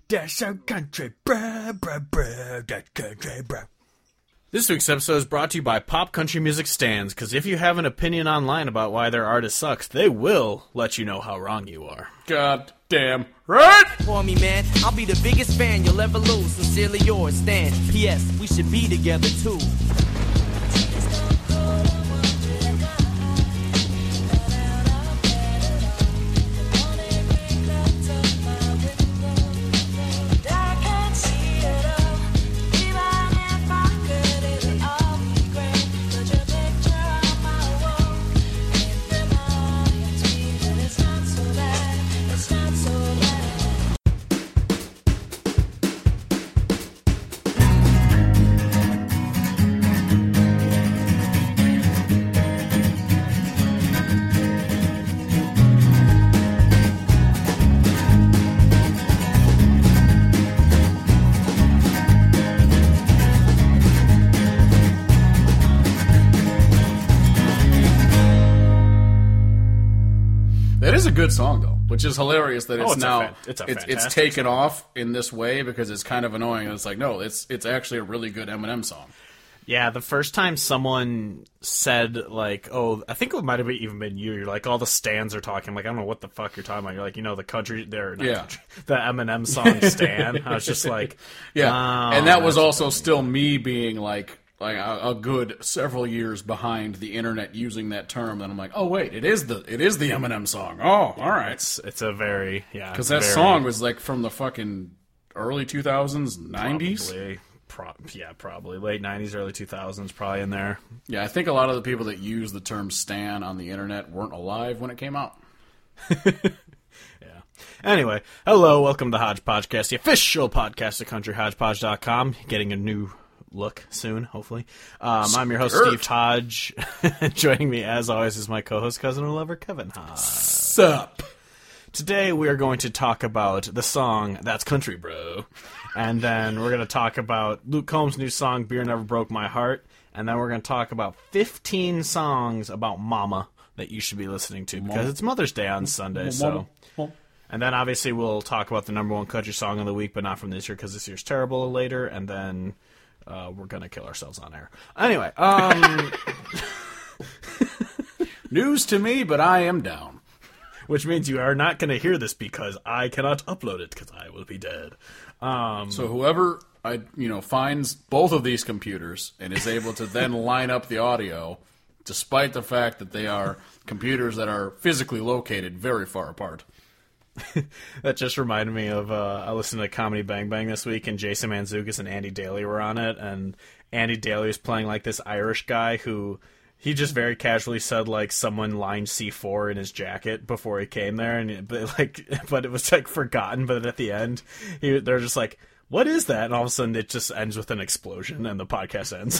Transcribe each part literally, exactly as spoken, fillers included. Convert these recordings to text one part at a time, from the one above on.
That's so country, bro, bro, bro, that's country, bro. This week's episode is brought to you by Pop Country Music Stands, because if you have an opinion online about why their artist sucks, they will let you know how wrong you are. God damn right! For me, man, I'll be the biggest fan you'll ever lose. Sincerely yours, Stan. P S. We should be together, too. A good song though, which is hilarious that it's, oh, it's now a fan- it's, a it's, it's taken song. off in this way because it's kind of annoying. It's like no, it's it's actually a really good Eminem song. Yeah, the first time someone said like, "Oh, I think it might have even been you." You're like, all the stands are talking. I'm like, I don't know what the fuck you're talking about. You're like, you know, the country, there, yeah, country, the Eminem song "Stan." I was just like, yeah, oh, and that was also funny. still me being like. Like a, a good several years behind the internet using that term, then I'm like, oh wait, it is the it is the Eminem song. Oh, all right, it's it's a very yeah because that very, song was like from the fucking early two thousands, nineties. Probably, pro, yeah, probably late nineties, early two thousands, probably in there. Yeah, I think a lot of the people that use the term "stan" on the internet weren't alive when it came out. Yeah. Anyway, hello, welcome to Hodge Podcast, the official podcast of country hodgepodge dot com. Getting a new look soon, hopefully. Um, I'm your host, Steve Hodge. Joining me, as always, is my co-host, cousin and lover, Kevin Hodge. Sup? Today, we are going to talk about the song That's Country, Bro. And then we're going to talk about Luke Combs' new song, Beer Never Broke My Heart. And then we're going to talk about fifteen songs about Mama that you should be listening to, because it's Mother's Day on Sunday, so... And then, obviously, we'll talk about the number one country song of the week, but not from this year, because this year's terrible, later. And then... Uh, we're gonna kill ourselves on air. Anyway, um... news to me, but I am down. Which means you are not gonna hear this because I cannot upload it because I will be dead. Um... So whoever I you know finds both of these computers and is able to then line up the audio, despite the fact that they are computers that are physically located very far apart. That just reminded me of, uh, I listened to Comedy Bang Bang this week, and Jason Mantzoukas and Andy Daly were on it, and Andy Daly was playing, like, this Irish guy who, he just very casually said, like, someone lined C four in his jacket before he came there, and it, but, like, but it was, like, forgotten, but at the end, he, they're just like, what is that? And all of a sudden, it just ends with an explosion, and the podcast ends.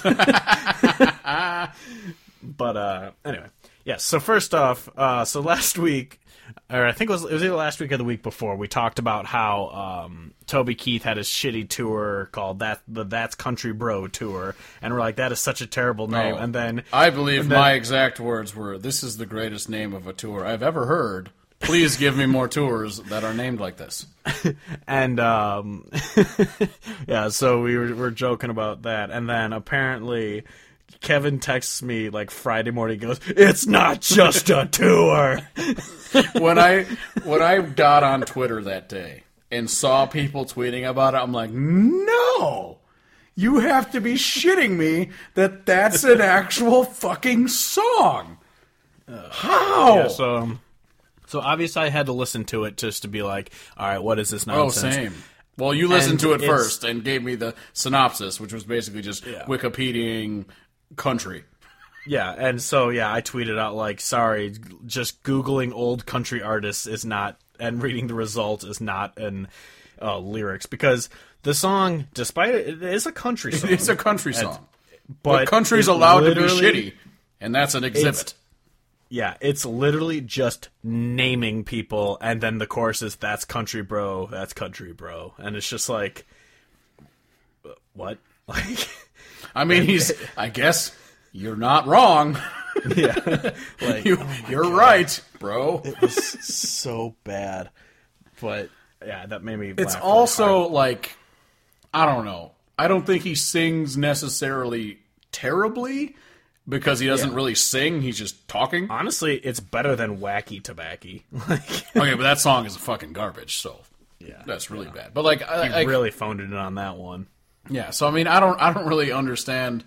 But, uh, anyway. Yes, so first off, uh, so last week... Or I think it was it was either last week or the week before, we talked about how um, Toby Keith had his shitty tour called that the That's Country Bro tour, and we're like, that is such a terrible name. Oh, and then I believe then, my exact words were, "This is the greatest name of a tour I've ever heard. Please give me more tours that are named like this." And um, yeah, so we were, were joking about that, and then apparently Kevin texts me like Friday morning, goes, "It's not just a tour." when I when I got on Twitter that day and saw people tweeting about it, I'm like, no, you have to be shitting me that that's an actual fucking song. Uh, How? Yeah, so, um, so obviously I had to listen to it just to be like, all right, what is this nonsense? Oh, same. Well, you listened And to it it's- first and gave me the synopsis, which was basically just Yeah. Wikipediaing country. Yeah, and so, yeah, I tweeted out, like, sorry, just Googling old country artists is not, and reading the results is not an uh, lyrics, because the song, despite it, it is a country song. It's a country And- song. but But country's it allowed to be literally- shitty, and that's an exhibit. Yeah, it's literally just naming people, and then the chorus is, "That's country, bro, that's country, bro." And it's just like, what? Like, I mean, he's, I guess, you're not wrong. yeah. Like, you, oh my you're God. right, bro. It was so bad. But Yeah, that made me. It's laugh also really like, I don't know. I don't think he sings necessarily terribly because he doesn't Yeah. really sing. He's just talking. honestly, it's better than Wacky Tobacco. Like, Okay, but that song is fucking garbage. So yeah, that's really bad. But like, I, he I, really phoned it in on that one. yeah. So I mean, I don't, I don't really understand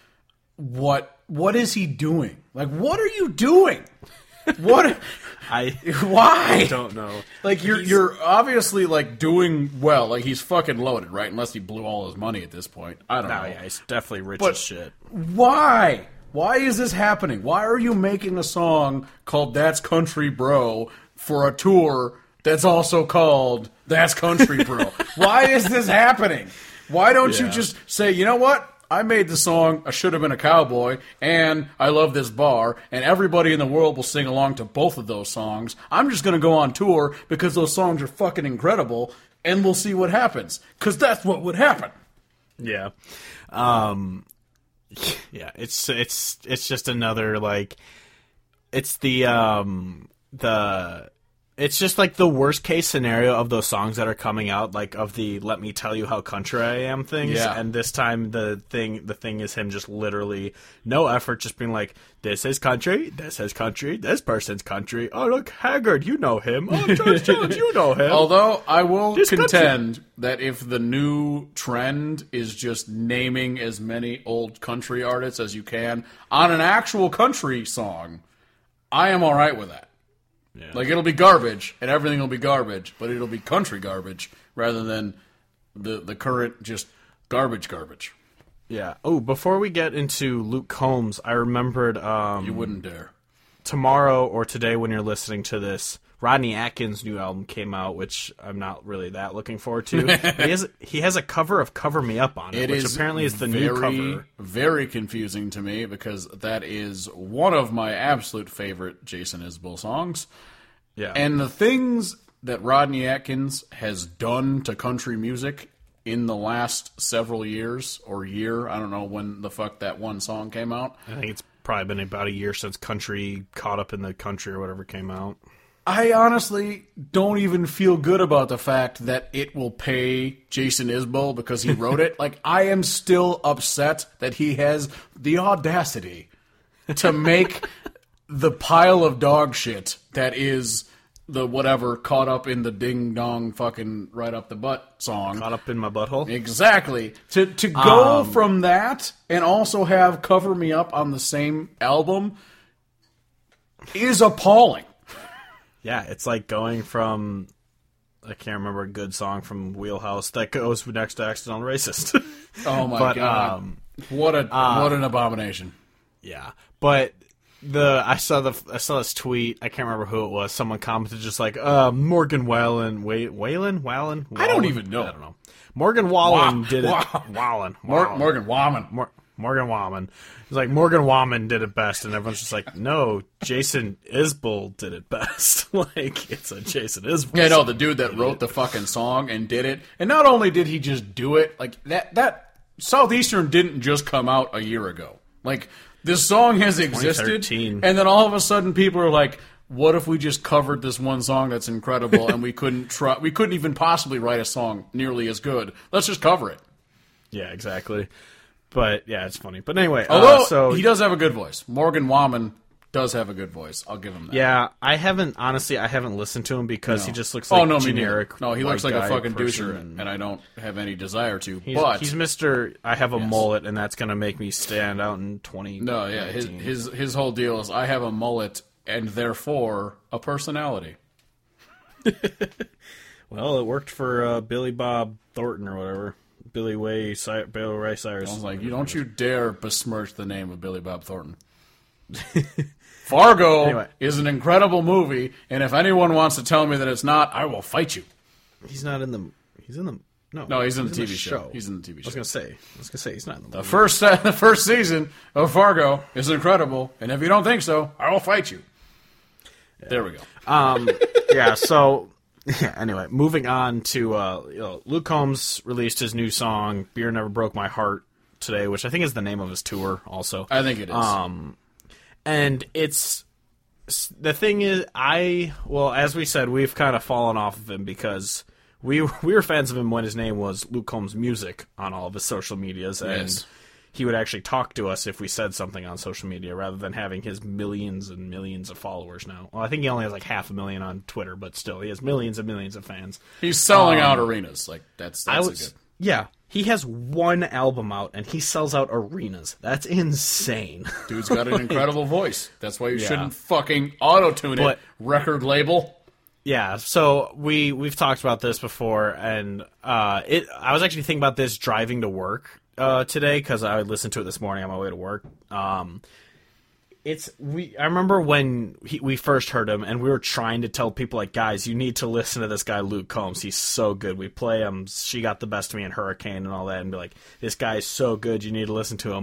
what, what is he doing? Like, what are you doing? What? I Why? don't know. Like you're He's- you're obviously like doing well. Like he's fucking loaded, right? Unless he blew all his money at this point. I don't No, know. yeah, he's definitely rich But- as shit. Why? Why is this happening? Why are you making a song called That's Country Bro for a tour that's also called That's Country Bro? Why is this happening? Why don't you Yeah. just say, you know what? I made the song I Should Have Been a Cowboy, and I Love This Bar, and everybody in the world will sing along to both of those songs. I'm just going to go on tour because those songs are fucking incredible, and we'll see what happens. Because that's what would happen. Yeah. Um yeah, it's it's it's just another like it's the um the it's just like the worst case scenario of those songs that are coming out, like of the "Let me tell you how country I am" things. Yeah. And this time the thing the thing is him just literally no effort, just being like, "This is country, this is country, this person's country. Oh look, Haggard, you know him. Oh George Jones, you know him." Although I will This country- contend that if the new trend is just naming as many old country artists as you can on an actual country song, I am all right with that. Yeah. Like it'll be garbage and everything will be garbage, but it'll be country garbage rather than the the current just garbage garbage. Yeah. Oh, before we get into Luke Combs, I remembered um, You wouldn't dare. tomorrow or today when you're listening to this, Rodney Atkins' new album came out, which I'm not really that looking forward to. he has he has a cover of "Cover Me Up" on it, It which is apparently is the very, new cover. very confusing to me because that is one of my absolute favorite Jason Isbell songs. Yeah, And the things that Rodney Atkins has done to country music in the last several years or year, I don't know when the fuck that one song came out. I think it's probably been about a year since Country Caught Up in the Country or whatever came out. I honestly don't even feel good about the fact that it will pay Jason Isbell because he wrote it. Like, I am still upset that he has the audacity to make the pile of dog shit that is the whatever caught up in the ding dong fucking right up the butt song. Caught Up in My Butthole. Exactly. To to go Um, from that and also have Cover Me Up on the same album is appalling. Yeah, it's like going from I can't remember a good song from Wheelhouse that goes next to Accidental Racist. Oh my But, god. um, what a what an abomination. Yeah, but the I saw the I saw this tweet. I can't remember who it was. Someone commented just like uh, Morgan Wallen, Wait, Whalen, Wallen. I don't Wallen? even know. I don't know. Morgan Wallen Wa- did it. Wa- Wallen, Mor- Wallen. Morgan Waman. Mor- Morgan Wallen. It's like Morgan Wallen did it best, and everyone's just like, no, Jason Isbell did it best. Like it's a Jason Isbell. Yeah, no, song. the dude that wrote the fucking song and did it. And not only did he just do it, like that that Southeastern didn't just come out a year ago. Like this song has existed, twenty thirteen. and then all of a sudden people are like, "What if we just covered this one song that's incredible and we couldn't try we couldn't even possibly write a song nearly as good. Let's just cover it." Yeah, exactly. But yeah, it's funny. But anyway, Although uh, so he does have a good voice. Morgan Waman does have a good voice. I'll give him that. yeah, I haven't honestly. I haven't listened to him because he just looks oh like no, me generic. neither. No, he looks white like a guy fucking douche, person, and, and I don't have any desire to. He's, but he's Mister I have a Yes. mullet, and that's gonna make me stand out in twenty. no, yeah, his his his whole deal is I have a mullet and therefore a personality. Well, it worked for uh, Billy Bob Thornton or whatever. Billy Way, Cy- Billy Ray Cyrus. I was like, you don't you dare besmirch the name of Billy Bob Thornton. Fargo Anyway. is an incredible movie, and if anyone wants to tell me that it's not, I will fight you. He's not in the. He's in the. No, No, he's in the T V show. show. He's in the T V I show. was gonna say. I was gonna say he's not in the. The movie. first the first season of Fargo is incredible, and if you don't think so, I will fight you. There we go. Um, yeah, so yeah, anyway, moving on to uh, you know, Luke Combs released his new song "Beer Never Broke My Heart" today, which I think is the name of his tour. Also, I think it is. Um, and it's the thing is, I well, as we said, we've kind of fallen off of him because we we were fans of him when his name was Luke Combs Music on all of his social medias, and Yes. he would actually talk to us if we said something on social media, rather than having his millions and millions of followers now. Well, I think he only has like half a million on Twitter, but still, he has millions and millions of fans. He's selling out arenas. Like that's I that's a was, good. yeah, he has one album out, and he sells out arenas. That's insane. Dude's got an incredible voice. That's why you Yeah. shouldn't fucking auto-tune it, But- record label. Yeah, so we we've talked about this before, and uh, it. I was actually thinking about this driving to work uh, today because I listened to it this morning on my way to work. Um, it's we. I remember when he, we first heard him, and we were trying to tell people like, guys, you need to listen to this guy Luke Combs. He's so good. We play him. She Got the Best of Me in Hurricane and all that, and be like, this guy's so good. You need to listen to him.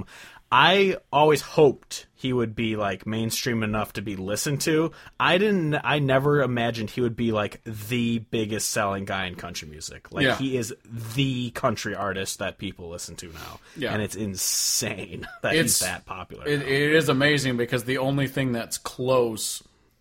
I always hoped he would be like mainstream enough to be listened to. I didn't. I never imagined he would be like the biggest selling guy in country music. Like Yeah. he is the country artist that people listen to now, Yeah. and it's insane that It's he's that popular. It, now. it is amazing because the only thing that's close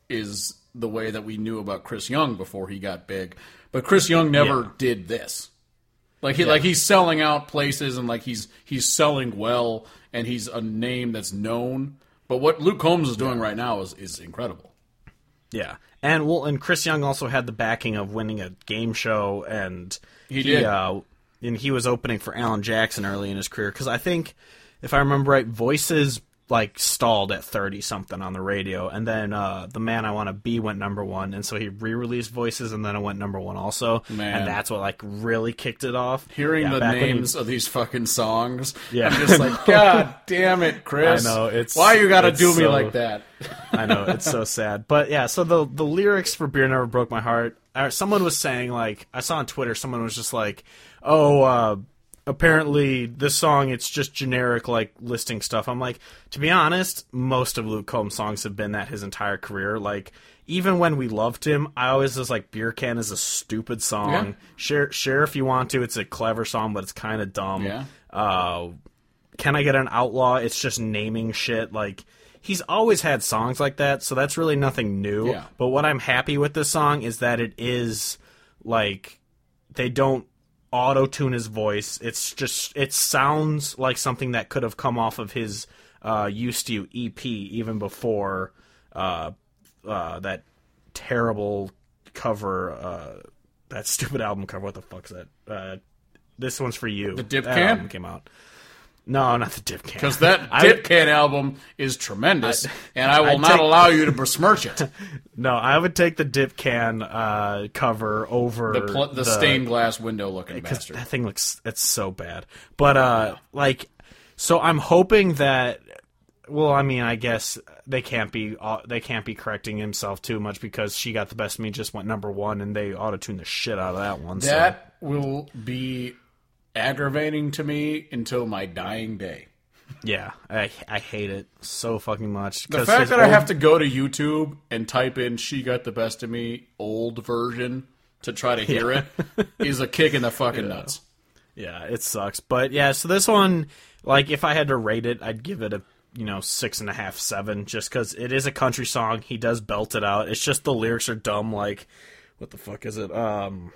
is the way that we knew about Chris Young before he got big. But Chris Young never Yeah. did this. Like he like he's selling out places and like he's he's selling well and he's a name that's known. But what Luke Combs is doing right now is, is incredible. Yeah, and well, and Chris Young also had the backing of winning a game show, and He did. Uh, and he was opening for Alan Jackson early in his career because I think, if I remember right, Voices like stalled at thirty something on the radio, and then uh, The Man I Want to Be went number one, and so he re-released Voices, and then it went number one also, Man. and that's what like really kicked it off. Hearing Yeah, the back when he- names of these fucking songs, Yeah. I'm just like, God damn it, Chris! I know, it's- why you got to it's do me so- like that? I know, it's so sad. But yeah, so the the lyrics for Beer Never Broke My Heart, uh, someone was saying, like, I saw on Twitter, someone was just like, oh, uh, apparently this song, it's just generic, like, listing stuff. I'm like, to be honest, most of Luke Combs' songs have been that his entire career. Like, even when we loved him, I always was like, Beer Can is a stupid song. Yeah. Share, share if you want to. It's a clever song, but it's kind of dumb. Yeah. Uh, Can I Get an Outlaw? It's just naming shit. Like, he's always had songs like that, so that's really nothing new. Yeah. But what I'm happy with this song is that it is, like, they don't auto-tune his voice. It's just, it sounds like something that could have come off of his uh, Used To E P even before uh, uh, that terrible cover, uh, that stupid album cover. What the fuck's that? Uh, This One's For You. The Dip That Can? album came out. No, not the Dip Can. Because that I- Dip Can album is tremendous, and I will I'd not take- allow you to besmirch it. No, I would take the Dip Can uh, cover over The, pl- the, stained glass window looking because bastard. that thing looks, it's so bad. But uh, like, so I'm hoping that. Well, I mean, I guess they can't be uh, they can't be correcting himself too much because She Got the Best of Me just went number one, and they auto-tuned the shit out of that one. so. That will be aggravating to me until my dying day. Yeah, I I hate it so fucking much. The 'cause fact his that I old- have to go to YouTube and type in "She Got the Best of Me" old version to try to hear it is a kick in the fucking nuts. Yeah, it sucks. But yeah, so this one, like, if I had to rate it, I'd give it a, you know, six and a half, seven, just because it is a country song. He does belt it out. It's just the lyrics are dumb. Like, what the fuck is it? Um,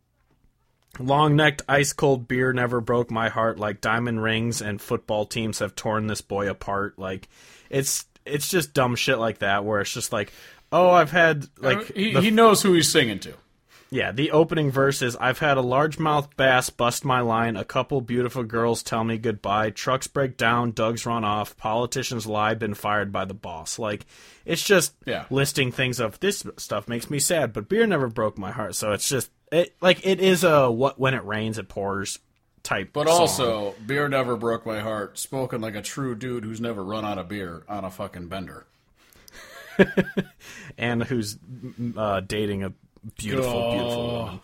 long-necked, ice-cold beer never broke my heart. Like, diamond rings and football teams have torn this boy apart. Like, it's it's just dumb shit like that, where it's just like, oh, I've had, like... he, the he knows who he's singing to. Yeah, the opening verse is, I've had a largemouth bass bust my line, a couple beautiful girls tell me goodbye, trucks break down, Doug's run off, politicians lie, been fired by the boss. Like, it's just Yeah. listing things of, this stuff makes me sad, but beer never broke my heart. So it's just, it like, it is a what when it rains, it pours type But song. also, "Beer Never Broke My Heart," spoken like a true dude who's never run out of beer on a fucking bender. And who's uh, dating a beautiful, Oh. beautiful woman.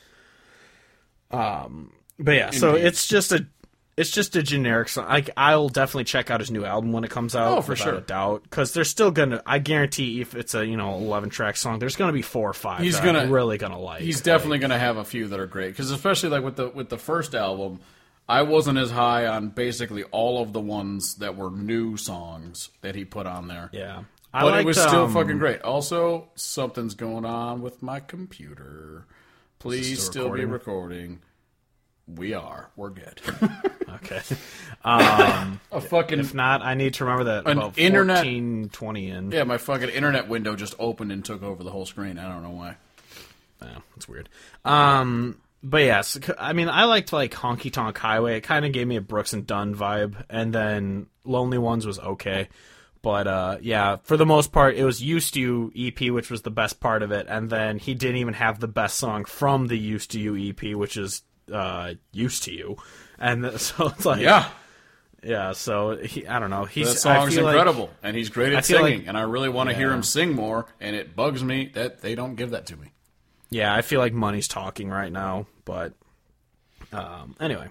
Um, but yeah, so Indeed. it's just a, it's just a generic song. Like, I'll definitely check out his new album when it comes out. Oh, for without sure. a doubt, because there's still gonna. I guarantee, if it's a you know eleven track song, there's gonna be four or five. He's that gonna- I'm really gonna like. He's definitely going to have a few that are great because, especially like with the with the first album, I wasn't as high on basically all of the ones that were new songs that he put on there. yeah. But I it was liked, still um, fucking great. Also, something's going on with my computer. Please still still be recording. We are. We're good. Okay. Um, A fucking if not, I need to remember that An about internet- fourteen, twenty in. yeah. My fucking internet window just opened and took over the whole screen. I don't know why. Yeah, that's weird. Um, but yes, c- I mean, I liked like Honky Tonk Highway. It kind of gave me a Brooks and Dunn vibe, and then Lonely Ones was okay. But uh, yeah, for the most part, it was Used to You E P, which was the best part of it, and then he didn't even have the best song from the Used to You E P, which is uh, Used to You, and th- so it's like Yeah, yeah. So he, I don't know. He's that song's I feel like- incredible, and he's great I at feel singing. like- and I really want to hear Yeah. him sing more. And it bugs me that they don't give that to me. Yeah, I feel like money's talking right now, but um, anyway.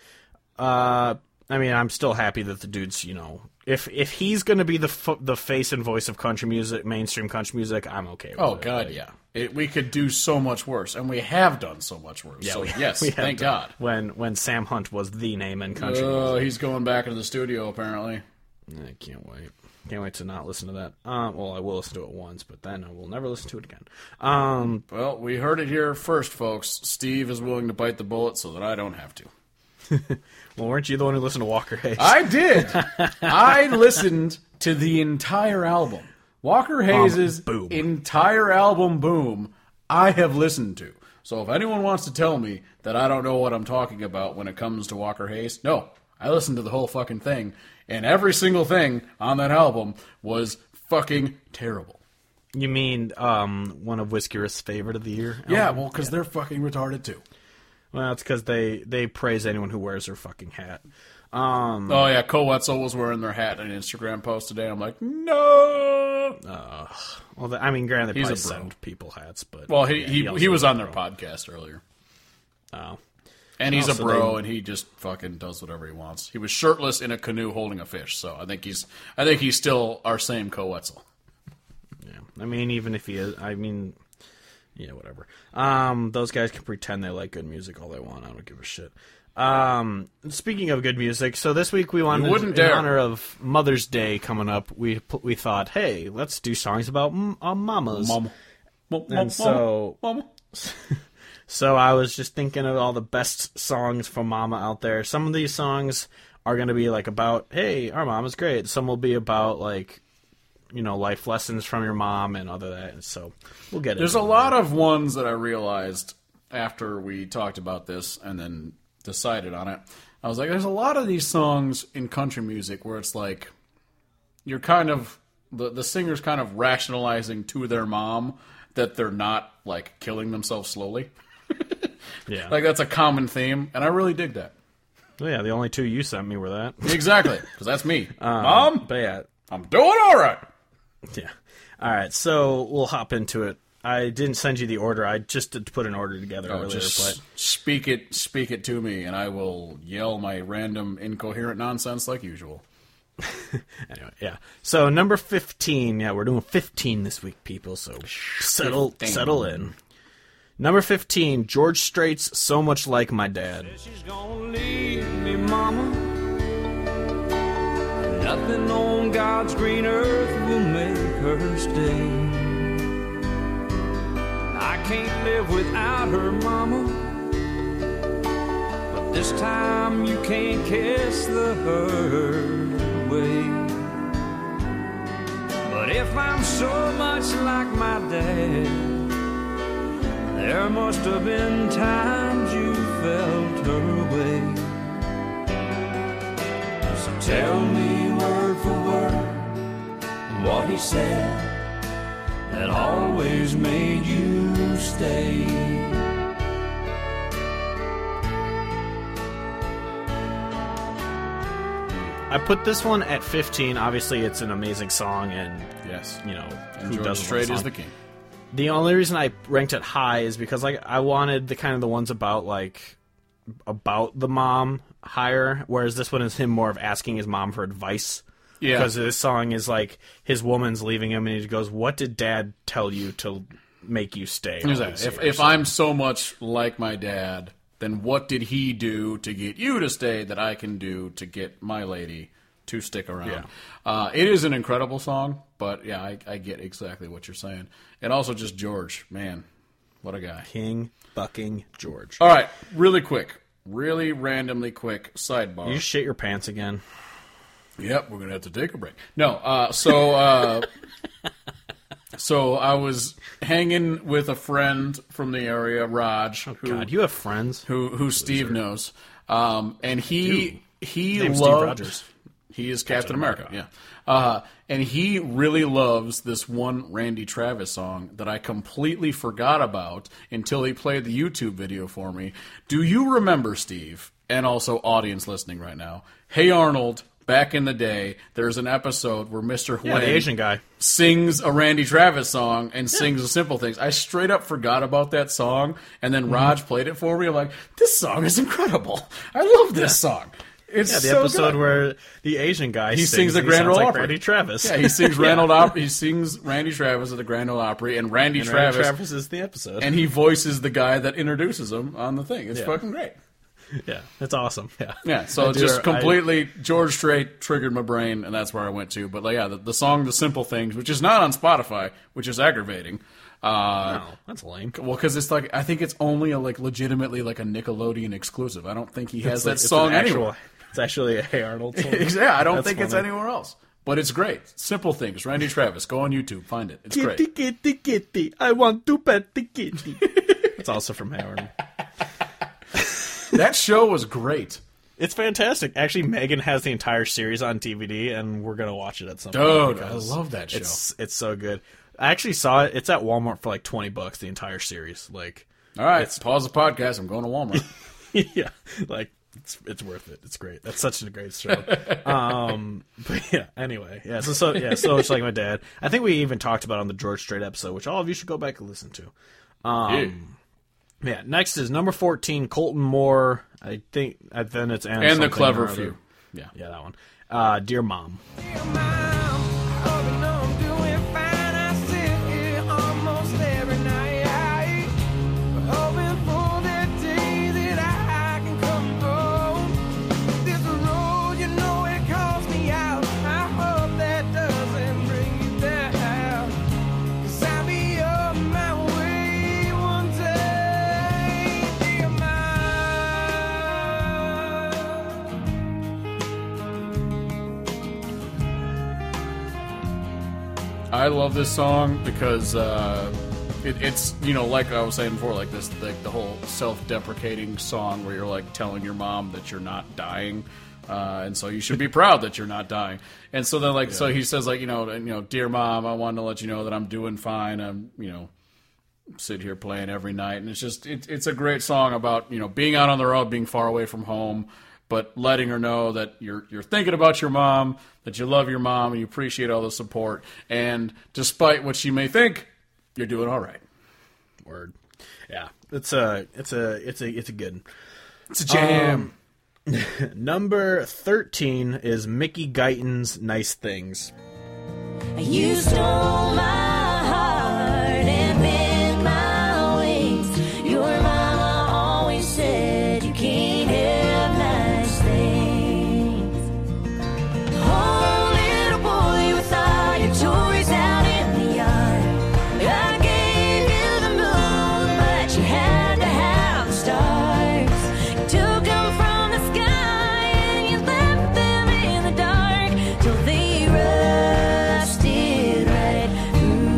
Uh, I mean, I'm still happy that the dude's, you know, if if he's going to be the f- the face and voice of country music, mainstream country music, I'm okay with Oh it. God, Like, yeah. It, we could do so much worse, and we have done so much worse. Yeah, so we, yes, we have thank to- God. When when Sam Hunt was the name in country Oh, music. he's going back into the studio apparently. I can't wait. Can't wait to not listen to that. Um, well, I will listen to it once, but then I will never listen to it again. Um, Well, we heard it here first, folks. Steve is willing to bite the bullet so that I don't have to. well, weren't you the one who listened to Walker Hayes? I did. I listened to the entire album. Walker Hayes' Boom. entire album, Boom, I have listened to. So if anyone wants to tell me that I don't know what I'm talking about when it comes to Walker Hayes, no. I listened to the whole fucking thing, and every single thing on that album was fucking terrible. You mean um, one of Whiskey Riff's favorite of the year? Yeah, album? well, because they're fucking retarded too. Well, it's because they, they praise anyone who wears their fucking hat. Um, Oh yeah, Cole Wetzel was wearing their hat in an Instagram post today. I'm like, no. well, the, I mean, granted, they He's probably a bro. send people hats, but Well, he yeah, he, also he was is a on their bro. podcast earlier, Oh. and he's Oh, a so bro, they- and he just fucking does whatever he wants. He was shirtless in a canoe holding a fish, so I think he's I think he's still our same Cole Wetzel. Yeah, I mean, even if he is, I mean, yeah, whatever. Um, those guys can pretend they like good music all they want. I don't give a shit. Um, speaking of good music, so this week we wanted, wouldn't in dare. honor of Mother's Day coming up, we we thought, hey, let's do songs about m- uh, mamas. Mama, Mama, And so- Mama. So I was just thinking of all the best songs from Mama out there. Some of these songs are going to be like about, hey, our mom is great. Some will be about like, you know, life lessons from your mom and other that. So we'll get it. There's a lot of ones that I realized after we talked about this and then decided on it. I was like, there's a lot of these songs in country music where it's like you're kind of the the singer's kind of rationalizing to their mom that they're not like killing themselves slowly. Yeah. Like that's a common theme, and I really dig that. Well, yeah, the only two you sent me were that. Exactly, because that's me. Um, Mom, But yeah, I'm doing all right. yeah. All right, so we'll hop into it. I didn't send you the order. I just did put an order together Oh, earlier, just but speak it, speak it to me, and I will yell my random incoherent nonsense like usual. anyway, yeah. So number fifteen. Yeah, we're doing fifteen this week, people. So settle, fifteen. settle in. Number fifteen, George Strait's "So Much Like My Dad." She's gonna leave me, mama. Nothing on God's green earth will make her stay. I can't live without her, mama. But this time you can't kiss the hurt away. But if I'm so much like my dad, there must have been times you felt her way. So tell me word for word what he said that always made you stay. I put this one at fifteen. Obviously, it's an amazing song, and Yes, you know and who George doesn't Strait love a is song? the king. The only reason I ranked it high is because like I wanted the kind of the ones about like about the mom higher, whereas this one is him more of asking his mom for advice. Yeah. Because this song is like his woman's leaving him, and he goes, "What did Dad tell you to make you stay?" all Exactly. these If, years?" if I'm so much like my dad, then what did he do to get you to stay that I can do to get my lady to stick around? Yeah. Uh, it is an incredible song, but yeah, I, I get exactly what you're saying. And also just George, man. What a guy. King fucking George. All right, really quick. Really randomly quick sidebar. You shit your pants again. Yep, we're going to have to take a break. No, uh, so uh, so I was hanging with a friend from the area, Raj, who, God, you have friends. who, who Steve knows. Um, and he he Name's loved... Steve Rogers. He is Captain, Captain America, America, yeah. Uh, and he really loves this one Randy Travis song that I completely forgot about until he played the YouTube video for me. Do you remember, Steve, and also audience listening right now, Hey Arnold, back in the day, there's an episode where Mister Yeah, Huang the Asian guy sings a Randy Travis song and sings the Simple Things. I straight up forgot about that song, and then Raj played it for me. I'm like, this song is incredible. I love this song. It's Yeah, the so episode good. where the Asian guy He sings, sings the and he Grand sounds Ole like Opry. Randy Travis. Yeah, he sings Randall Op- He sings Randy Travis at the Grand Ole Opry, and Randy and Travis, Randy Travis is the episode. and he voices the guy that introduces him on the thing. It's Yeah. fucking great. yeah, it's awesome. Yeah, Yeah, so I it do- just I- completely George Strait triggered my brain, and that's where I went to. But like, yeah, the, the song "The Simple Things," which is not on Spotify, which is aggravating. Uh, Oh, that's lame. Well, because it's like I think it's only a, like legitimately like a Nickelodeon exclusive. I don't think he has It's that like- it's song an actual- anywhere. It's actually a Hey Arnold song. Yeah, I don't That's think it's funny. anywhere else. But it's great. Simple Things. Randy Travis. Go on YouTube. Find it. It's Kitty, great. kitty, kitty, I want to pet the kitty. It's also from Hey Arnold. That show was great. It's fantastic. Actually, Megan has the entire series on D V D, and we're gonna watch it at some Dude, point. I because love that show. It's it's so good. I actually saw it. It's at Walmart for like twenty bucks. The entire series, like, All right, pause the podcast. I'm going to Walmart. yeah, like it's it's worth it. It's great. That's such a great show. um, but yeah. Anyway, yeah. So so yeah. So it's like my dad. I think we even talked about it on the George Strait episode, which all of you should go back and listen to. Um, Yeah. yeah. Next is number fourteen, Colton Moore. I think and then it's and, And the something Clever or other. Few. Yeah. Yeah, that one. Uh, Dear Mom. I love this song because uh, it, it's, you know, like I was saying before, like this, like the whole self-deprecating song where you're like telling your mom that you're not dying, uh, and so you should be proud that you're not dying. And so then, like, yeah. so he says, like, you know, you know, dear mom, I wanted to let you know that I'm doing fine. I'm, you know, sit here playing every night, and it's just, it, it's a great song about, you know, being out on the road, being far away from home, but letting her know that you're you're thinking about your mom, that you love your mom, and you appreciate all the support. And despite what she may think, you're doing all right. Word. Yeah, it's a it's a it's a it's a good. It's a jam. Um, number thirteen is Mickey Guyton's "Nice Things." You stole my heart and bent my wings. Your mama always said you can't have nice things. Oh, little boy, with all your toys out in the yard, I gave you the moon, but you had to have the stars. You took them from the sky and you left them in the dark till they rusted right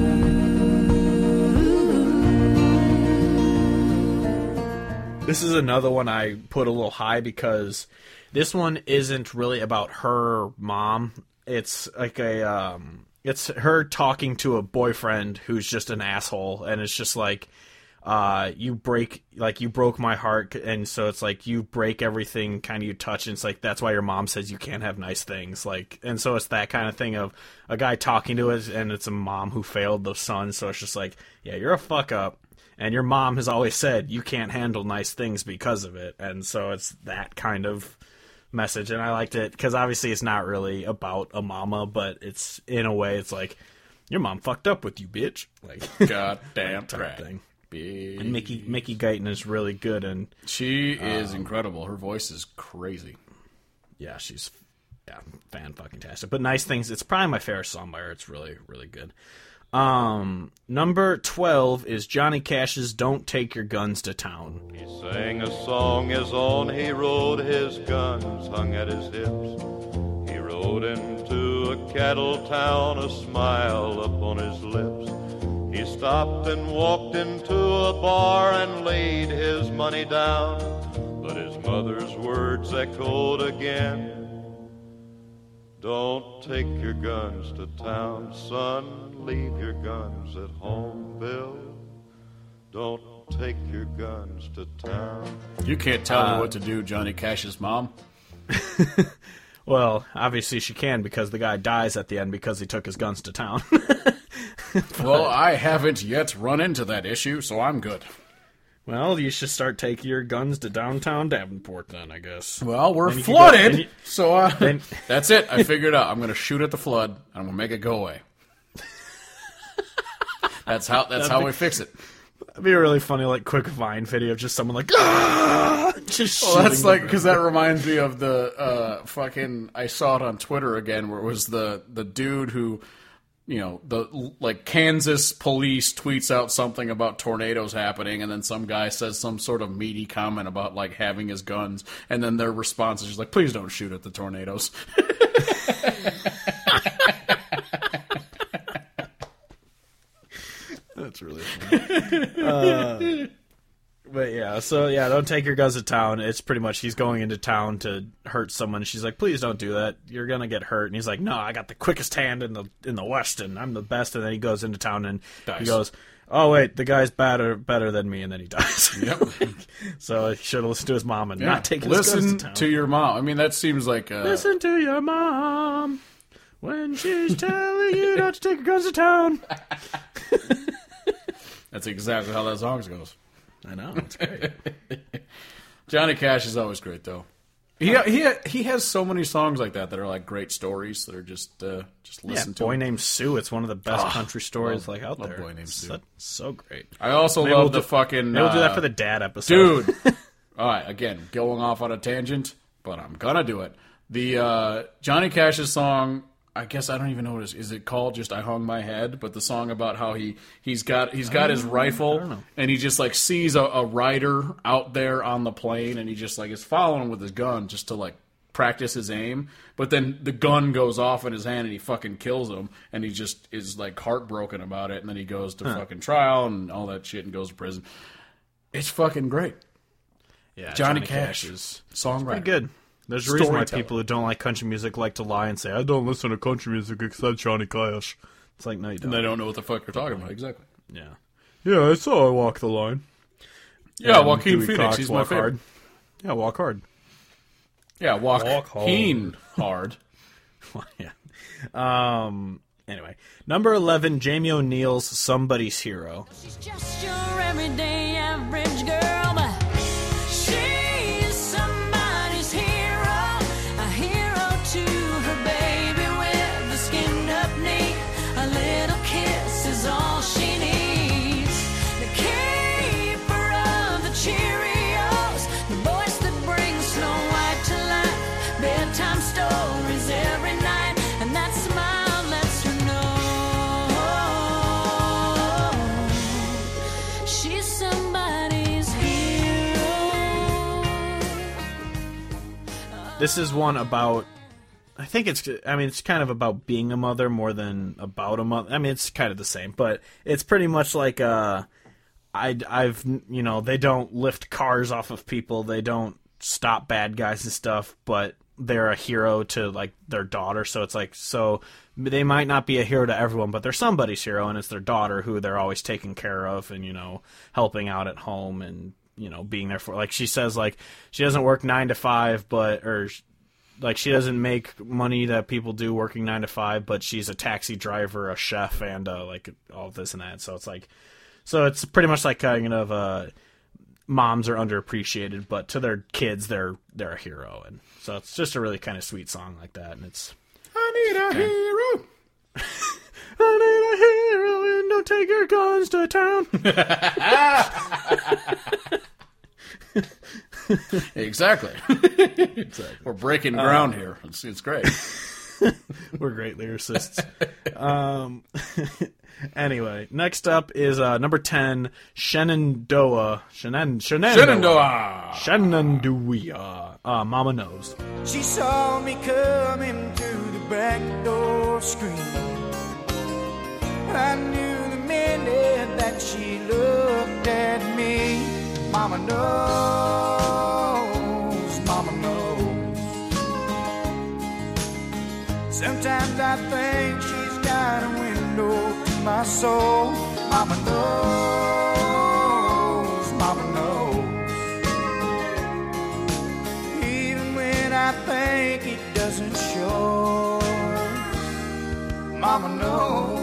through. This is another one I put a little high because this one isn't really about her mom. It's like a um, it's her talking to a boyfriend who's just an asshole, and it's just like, uh, you break like you broke my heart, and so it's like you break everything kind of you touch, and it's like that's why your mom says you can't have nice things, like, and so it's that kind of thing of a guy talking to it, and it's a mom who failed the son, so it's just like, yeah, you're a fuck up. And your mom has always said you can't handle nice things because of it. And so it's that kind of message. And I liked it because obviously it's not really about a mama, but it's in a way it's like, your mom fucked up with you, bitch. Like, Goddamn type right. thing. Big. And Mickey Mickey Guyton is really good. And She is incredible. Her voice is crazy. yeah, she's yeah, fan fucking tastic. But Nice Things, it's probably my favorite song by her. It's really, really good. Um, number twelve is Johnny Cash's "Don't Take Your Guns to Town." He sang a song as on he rode, his guns hung at his hips. He rode into a cattle town, a smile upon his lips. He stopped and walked into a bar and laid his money down, but his mother's words echoed again. Don't take your guns to town, son, leave your guns at home, Bill. Don't take your guns to town. You can't tell Uh, me what to do, Johnny Cash's mom. Well, obviously she can because the guy dies at the end because he took his guns to town. Well, I haven't yet run into that issue, so I'm good. Well, you should start taking your guns to downtown Davenport then, I guess. Well, we're Then you can flooded, go- then you- so uh, then- that's it. I figured out. I'm going to shoot at the flood, and I'm going to make it go away. That's how. That's how we fix it. That'd be a really funny, like, quick Vine video of just someone like, ah! Just Well, that's shooting like the- because that reminds me of the uh, fucking. I saw it on Twitter again, where it was the the dude who, you know, the like Kansas police tweets out something about tornadoes happening, and then some guy says some sort of meaty comment about like having his guns, and then their response is just like, "Please don't shoot at the tornadoes." That's really funny. uh, but yeah, so yeah, don't take your guns to town. It's pretty much he's going into town to hurt someone. She's like, please don't do that. You're gonna get hurt. And he's like, no, I got the quickest hand in the in the West, and I'm the best. And then he goes into town and Dies. he goes, oh wait, the guy's better better than me, and then he dies. Yep. So he should have listened to his mom and Yeah. not take his Listen guns to town. to your mom. I mean, that seems like uh, Listen to your mom when she's telling you not to take your guns to town. that's exactly how that song goes. I know, it's great. Johnny Cash is always great, though. He he he has so many songs like that that are like great stories that are just uh, just Yeah, listen to. Boy them. Named Sue. It's one of the best Oh, country stories love- like out love there. Boy Named Sue. So, so great. I also Maybe love we'll the do- fucking. Maybe we'll do that uh, for the dad episode, dude. All right, again, going off on a tangent, but I'm gonna do it. The uh, Johnny Cash's song. I guess I don't even know what it is. Is it called just "I Hung My Head"? But the song about how he he's got he's got his rifle and he just like sees a, a rider out there on the plane and he just like is following him with his gun just to like practice his aim. But then the gun goes off in his hand and he fucking kills him and he just is like heartbroken about it. And then he goes to fucking trial and all that shit and goes to prison. It's fucking great. yeah, Johnny, Cash is songwriter. pretty good. There's a reason why Storyteller. people who don't like country music like to lie and say, I don't listen to country music except Johnny Cash. It's like, no, you don't. And they don't know what the fuck you're talking about. Exactly. Yeah. Yeah, I saw I Walk the Line. Yeah, And Joaquin Dewey Phoenix. Cox, He's my Walk favorite. Hard. Yeah, Walk Hard. Yeah, walk, Walk hard. keen hard. yeah. Um. Anyway, number eleven, Jamie O'Neill's "Somebody's Hero." She's just your everyday average girl, but she's somebody's hero, a hero to her baby with the skinned up knee. A little kiss is all she needs. The keeper of the Cheerios, the voice that brings Snow White to life, bedtime stories every night, and that smile lets her know she's somebody's hero. This is one about. I think it's. I mean, it's kind of about being a mother more than about a mother. I mean, it's kind of the same, but it's pretty much like uh, I, I've you know they don't lift cars off of people, they don't stop bad guys and stuff, but they're a hero to like their daughter. So it's like so they might not be a hero to everyone, but they're somebody's hero, and it's their daughter who they're always taking care of and you know helping out at home and you know being there for. Like she says, like she doesn't work nine to five, but or. Like, she doesn't make money that people do working nine to five, but she's a taxi driver, a chef, and, uh, like, all this and that. So it's like, so it's pretty much like kind of, uh, moms are underappreciated, but to their kids, they're, they're a hero. And so it's just a really kind of sweet song like that. And it's, I need a hero. I need a hero and don't take your guns to town. Exactly. We're breaking ground here. It's, it's great. We're great lyricists. um, anyway, next up is uh, number ten, Shenandoah. Shenan- Shenandoah. Shenandoah. Shenandoah. Uh, Mama Knows. She saw me coming through the back door screen. I knew the minute that she looked at me. Mama knows, Mama knows. Sometimes I think she's got a window to my soul. Mama knows, Mama knows. Even when I think it doesn't show, Mama knows.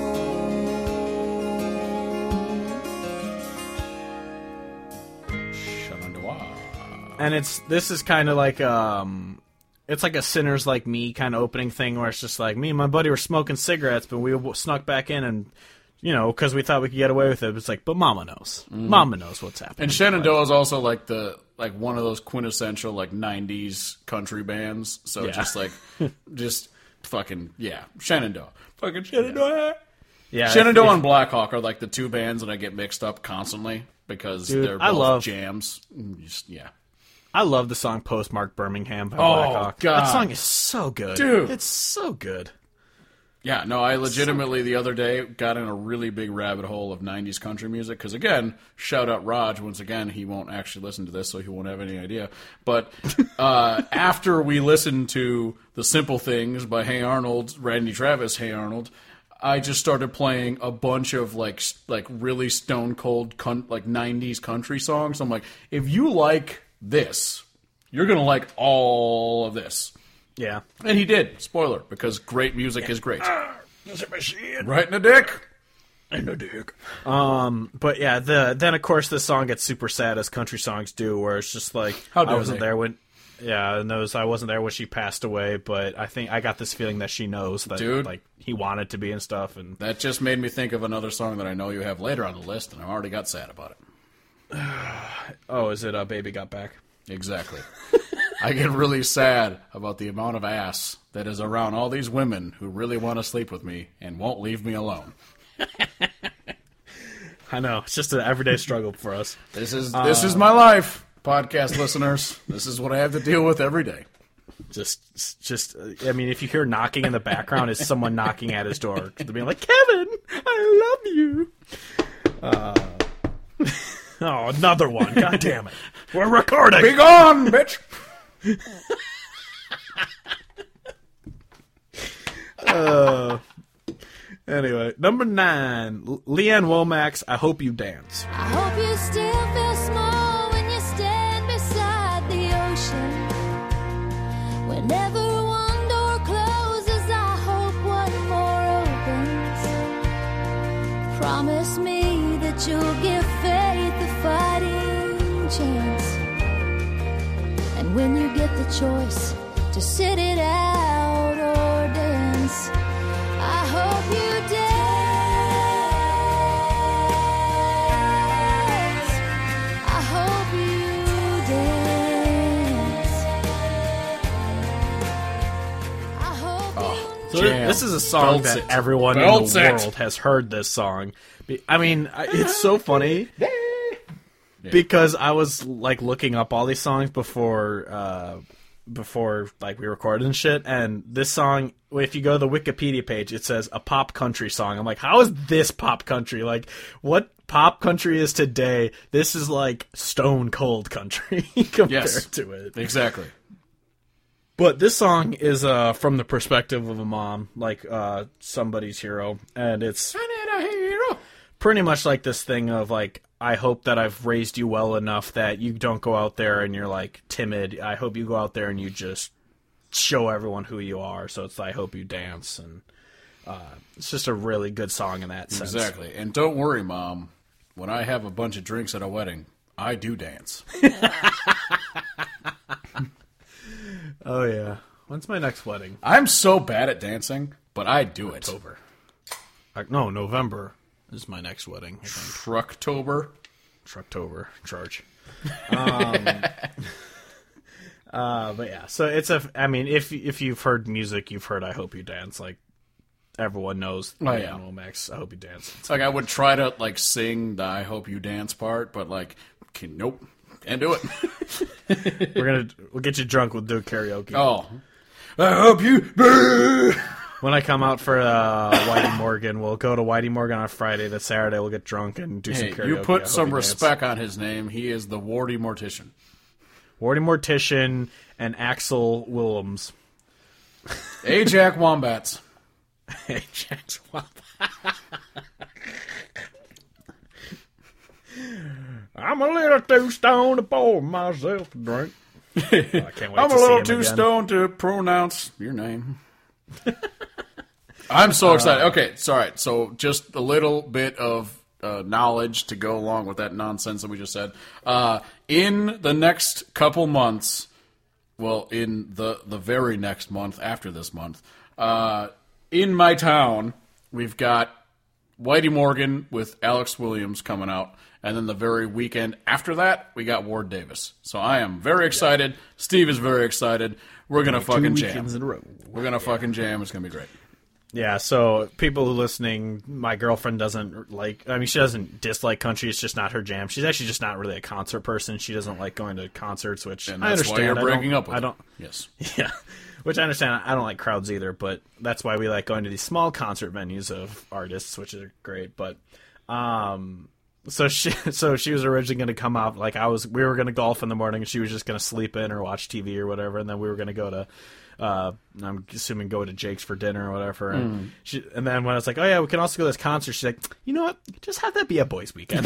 And it's this is kind of like um, it's like a Sinners Like Me kind of opening thing where it's just like me and my buddy were smoking cigarettes, but we snuck back in and you know because we thought we could get away with it. It's like, but Mama knows, mm. Mama knows what's happening. And Shenandoah is also like the like one of those quintessential like nineties country bands. So Yeah. just like just fucking yeah, Shenandoah, fucking Shenandoah. Yeah, Shenandoah if- and Blackhawk are like the two bands that I get mixed up constantly because Dude, they're both I love- jams. Just, yeah. I love the song Postmark Birmingham by Oh, Blackhawk. God. That song is so good. Dude. It's so good. Yeah, no, I legitimately the other day got in a really big rabbit hole of nineties country music because, again, shout out Raj. Once again, he won't actually listen to this, so he won't have any idea. But uh, after we listened to The Simple Things by Hey Arnold, Randy Travis, Hey Arnold, I just started playing a bunch of like s- like really stone cold con- like nineties country songs. I'm like, if you like this, you're gonna like all of this. Yeah. And he did. Spoiler, because great music is great. That's my shit. Right in the dick. In the dick. Um, but yeah, the then of course this song gets super sad as country songs do, where it's just like How I dare wasn't they. there when, yeah, and those I wasn't there when she passed away, but I think I got this feeling that she knows that Dude. like he wanted to be and stuff, and That just made me think of another song that I know you have later on the list, and I already got sad about it. oh, is it uh, Baby Got Back? Exactly. I get really sad about the amount of ass that is around all these women who really want to sleep with me and won't leave me alone. I know it's just an everyday struggle for us. This is this is my life, podcast listeners. This is what I have to deal with every day. Just, just, uh, I mean, if you hear knocking in the background, it's someone knocking at his door. They're being like, Kevin, I love you. Uh, oh, another one. God damn it. We're recording. Be gone, bitch. uh, anyway, number nine, L- Leanne Womack's I Hope You Dance. I hope you still feel small when you stand beside the ocean. Whenever one door closes, I hope one more opens. Promise me that you'll give faith a fighting chance. And when you get the choice to sit it out or dance, I hope you dance. I hope you dance. I hope you So Jam. this is a song Belts that it. everyone Belts in the it. world has heard this song. Be- I mean, I- it's so funny because I was like looking up all these songs before, uh, before like we recorded and shit. And this song, if you go to the Wikipedia page, it says a pop country song. I'm like, how is this pop country? Like, what pop country is today? This is like stone cold country compared Yes. to it. Exactly. But this song is uh, from the perspective of a mom, like uh, somebody's hero, and it's pretty much like this thing of like, I hope that I've raised you well enough that you don't go out there and you're like timid. I hope you go out there and you just show everyone who you are. So it's I hope you dance, and uh, it's just a really good song in that sense. Exactly. And don't worry, Mom. When I have a bunch of drinks at a wedding, I do dance. Oh yeah. When's my next wedding? I'm so bad at dancing, but I do it. October. Uh, no, November is my next wedding. I think. Trucktober. Trucktober charge. Um, Uh, but yeah, so it's a. I mean, if if you've heard music, you've heard "I Hope You Dance." Like everyone knows, Oh, yeah. Animal Max. I hope you dance. It's like I would try to like sing the "I Hope You Dance" part, but like, can, nope, can't do it. We're gonna we'll get you drunk. We'll do karaoke. Oh, I hope you. When I come out for uh, Whitey Morgan, we'll go to Whitey Morgan on Friday. That Saturday, we'll get drunk and do Hey, some karaoke. you I put hope some you dance. respect on his name. He is the Warty Mortician. Wardy Mortician and Axel Willems. Ajax Wombats. Ajax I'm a little too stoned to pour myself a drink. Oh, I can't wait I'm to a see little him too again. stoned to pronounce your name. I'm so excited. Okay, sorry. So just a little bit of uh, knowledge to go along with that nonsense that we just said. Uh, in the next couple months, well, in the, the very next month after this month, uh, in my town, we've got Whitey Morgan with Alex Williams coming out. And then the very weekend after that, we got Ward Davis. So I am very excited. Steve is very excited. We're going to fucking Two jam. weekends in a row. We're going to fucking jam. It's going to be great. Yeah, so people who are listening, my girlfriend doesn't like, I mean, she doesn't dislike country, it's just not her jam. She's actually just not really a concert person. She doesn't like going to concerts, which And I that's understand. why you're I don't- breaking up with I her. don't, Yes. yeah, which I understand. I don't like crowds either, but that's why we like going to these small concert venues of artists, which are great. But, um, so she, so she was originally going to come out, like I was, we were going to golf in the morning, and she was just going to sleep in or watch T V or whatever, and then we were going to go to, uh, I'm assuming go to Jake's for dinner or whatever. And, Mm. she, and then when I was like, oh yeah, we can also go to this concert, she's like, you know what? Just have that be a boys' weekend.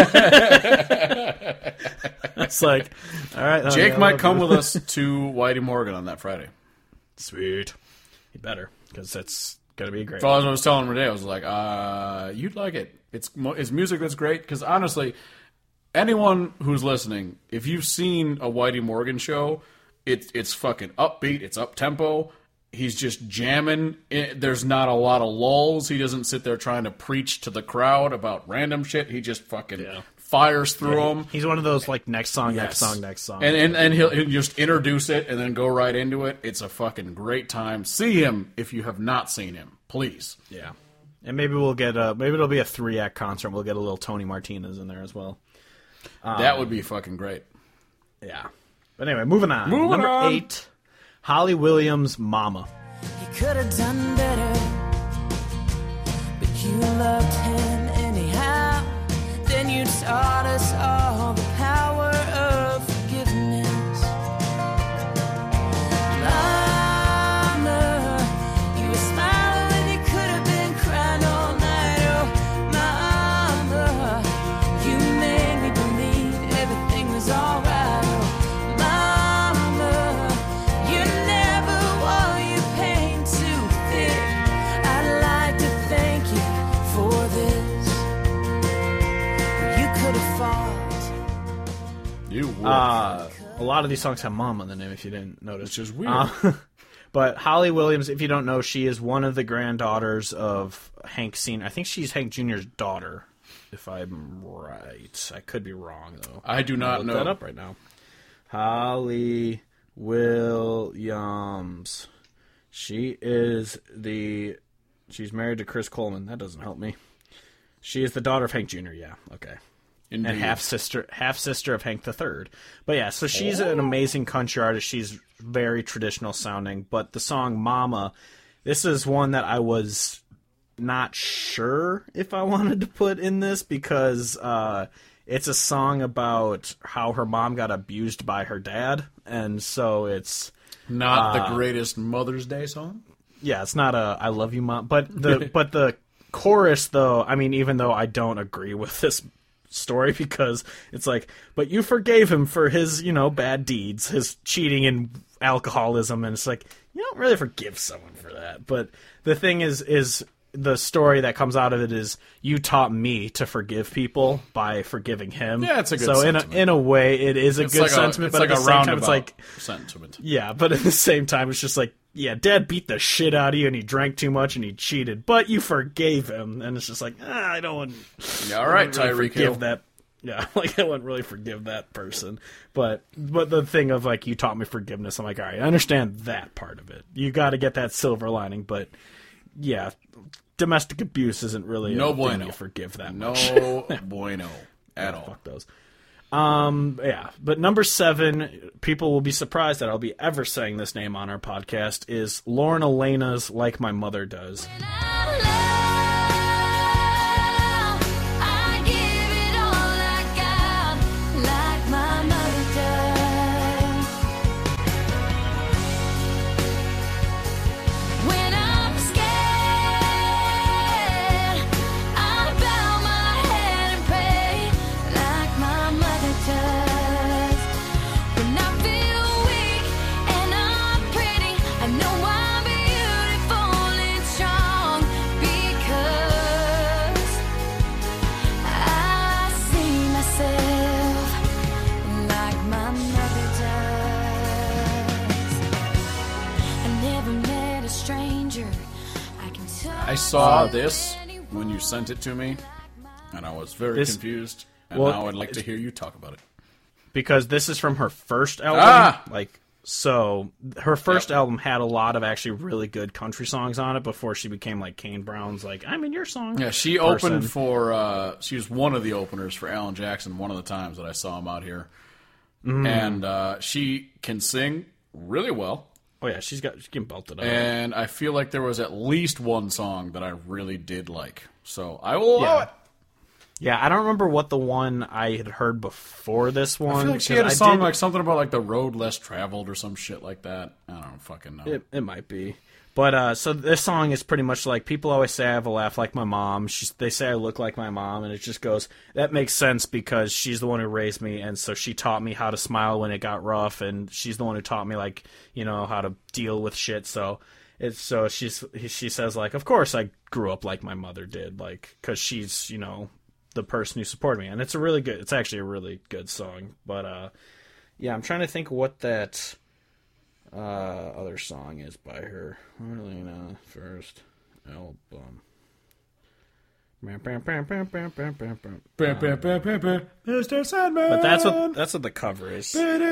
It's like, all right. oh, Jake yeah, might I'll come do with it. us to Whitey Morgan on that Friday. Sweet. You better, because that's going to be great. So as I was telling him today, I was like, uh, you'd like it. It's, mo- it's music that's great. Because honestly, anyone who's listening, if you've seen a Whitey Morgan show, it, it's fucking upbeat. It's up-tempo. He's just jamming. It, there's not a lot of lulls. He doesn't sit there trying to preach to the crowd about random shit. He just fucking Yeah. fires through them. He's one of those like next song, next Yes. song, next song. And and, and he'll, he'll just introduce it and then go right into it. It's a fucking great time. See him if you have not seen him, please. yeah, and maybe we'll get a maybe it'll be a three act concert. We'll get a little Tony Martinez in there as well. that would be fucking great. Yeah. But anyway, moving on. Moving Number on. eight, Holly Williams' "Mama." You could have done better, but you loved him anyhow. Then you taught us all the power of forgiveness. Mama, you were smiling when you could have been crying all night. Oh, Mama, you made me believe everything was alright. Oh, Mama, you never wore your pain too thick. I'd like to thank you for this. You could have fought. You would. Uh, a lot of these songs have "Mama" in the name, if you didn't notice. Which is weird. Uh, but Holly Williams, if you don't know, she is one of the granddaughters of Hank Senior I think she's Hank Junior's daughter, if I'm right. I could be wrong, though. I do not Look know. that up right now. Holly Williams. She is the... She's married to Chris Coleman. That doesn't help me. She is the daughter of Hank Junior Yeah, okay. Indeed. And half sister, half sister of Hank the Third. But yeah, so she's an amazing country artist. She's very traditional sounding. But the song "Mama," this is one that I was not sure if I wanted to put in this because uh, it's a song about how her mom got abused by her dad, and so it's Not the greatest Mother's Day song. yeah, it's not a "I love you, mom," but the but the chorus though. I mean, even though I don't agree with this story because it's like, but you forgave him for his, you know, bad deeds, his cheating and alcoholism, and it's like you don't really forgive someone for that. But the thing is, is the story that comes out of it is you taught me to forgive people by forgiving him. Yeah, it's a good so in sentiment. a in a way it is a It's good like sentiment, a, but it's at like the a same time it's roundabout like sentiment. yeah, but at the same time, it's just like, yeah, Dad beat the shit out of you, and he drank too much, and he cheated, but you forgave him, and it's just like, ah, I don't want. Yeah, all right, I don't really Tyreek Hill. forgive that. Yeah, like I wouldn't really forgive that person. But but the thing of like you taught me forgiveness, I'm like, all right, I understand that part of it. You got to get that silver lining, but yeah, domestic abuse isn't really No a thing bueno. you forgive that No much. bueno at all. Fuck those. Um, yeah, but number seven, people will be surprised that I'll be ever saying this name on our podcast, is Lauren Elena's Like My Mother Does. I give it all I got, like my mother does. When I'm scared, I bow my head and pray, like my mother does. When I feel weak and I'm pretty, I know I'm beautiful and strong, because I see myself like my mother does. I never met a stranger. I can talk I saw this when you sent it to me, and I was very This- confused. And well, now I'd like to hear you talk about it. Because this is from her first album. Ah! Like, so her first Yep. album had a lot of actually really good country songs on it before she became like Kane Brown's like, I'm in your song. Yeah, she person. opened for. Uh, she was one of the openers for Alan Jackson. One of the times that I saw him out here, Mm. and uh, she can sing really well. Oh yeah, she's got she can belt it up. And I feel like there was at least one song that I really did like. So I will allow Yeah. it. Yeah, I don't remember what the one I had heard before this one. I feel like she 'cause had a I song did- like something about like the road less traveled or some shit like that. I don't fucking know. It, it might be. But, uh, so this song is pretty much like, people always say I have a laugh like my mom. She's, they say I look like my mom, and it just goes, that makes sense because she's the one who raised me, and so she taught me how to smile when it got rough, and she's the one who taught me, like, you know, how to deal with shit, so it's, so she's, she says, like, of course I grew up like my mother did, like, because she's, you know, the person who supported me, and it's a really good, it's actually a really good song, but, uh, yeah, I'm trying to think what that... Uh, other song is by her. Elena first album. Mister Sandman. But that's what that's what the cover is.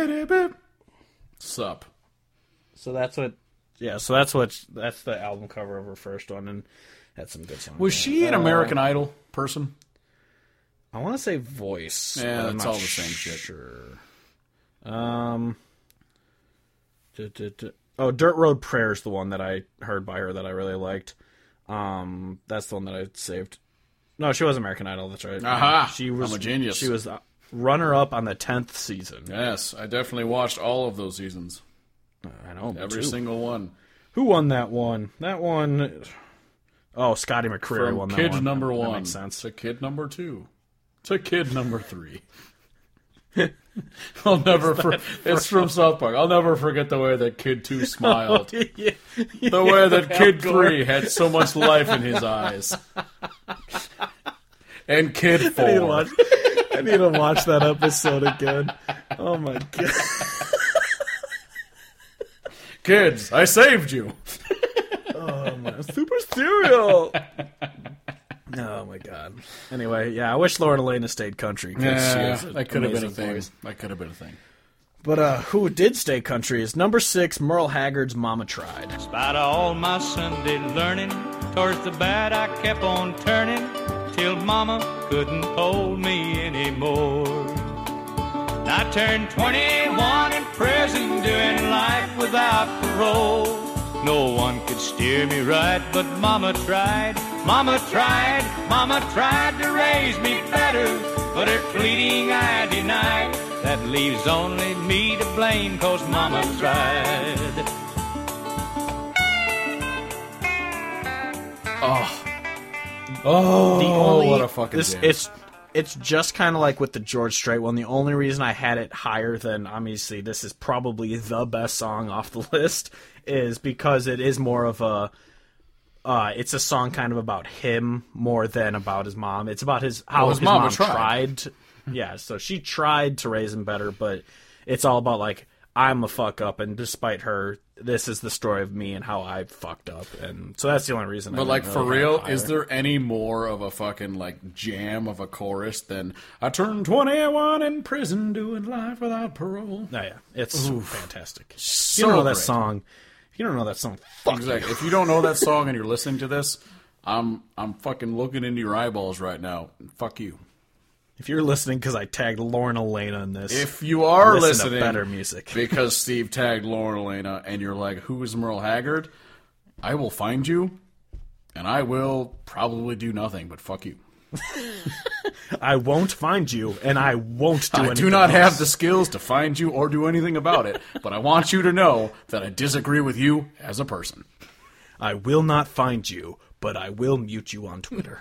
Sup. So that's what. Yeah. So that's what that's the album cover of her first one, and had some good songs. Was on she it. an Uh, American Idol person? I want to say Voice. Yeah, but I'm that's not all the same shit. Sure. Um. duh, duh, duh. Oh, Dirt Road Prayer is the one that I heard by her that I really liked. Um, that's the one that I saved. No, she was American Idol. That's right. Aha! She was I'm a genius. She was runner up on the tenth season. Yes, I definitely watched all of those seasons. I know me Every too. single one. Who won that one? That one. Oh, Scotty McCreery From won that kid one. number That one makes sense. to kid number two to kid number three. I'll never. For, it's from South Park. I'll never forget the way that kid two smiled. yeah. The way that Al kid Gore. three had so much life in his eyes. And kid I need, to four. watch, I need to watch that episode again. Oh my god. Kids, I saved you. Oh my super cereal. Oh my god. Anyway, yeah, I wish Lauren Elena stayed country. 'cause she Yeah, has an that could have been a amazing thing. voice. That could have been a thing. But uh, who did stay country is number six, Merle Haggard's Mama Tried. Despite all my Sunday learning, towards the bad I kept on turning, till Mama couldn't hold me anymore. I turned twenty-one in prison, doing life without parole. No one could steer me right, but Mama tried, Mama tried, Mama tried to raise me better, but her pleading I denied. That leaves only me to blame, 'cause Mama tried. Oh, The only, what a fucking this, jam. it's it's just kind of like with the George Strait one. The only reason I had it higher than, obviously this is probably the best song off the list, is because it is more of a uh, it's a song kind of about him more than about his mom. It's about his how Well, his his, mama mom tried. tried. to- yeah, so she tried to raise him better, but it's all about like, I'm a fuck up, and despite her, this is the story of me and how I fucked up, and so that's the only reason. I But, like, didn't for really real, have it is higher. there any more of a fucking, like, jam of a chorus than I turned twenty-one in prison doing life without parole? Oh, yeah, it's fantastic. So you don't know that great. song. If you don't know that song, fuck Exactly. you. If you don't know that song and you're listening to this, I'm I'm fucking looking into your eyeballs right now. Fuck you. If you're listening because I tagged Lauren Elena in this, If you are listen to listening, better music. because Steve tagged Lauren Elena, and you're like, "Who is Merle Haggard?" I will find you, and I will probably do nothing but fuck you. I won't find you, and I won't do I anything do not else. have the skills to find you or do anything about it, but I want you to know that I disagree with you as a person. I will not find you, but I will mute you on Twitter.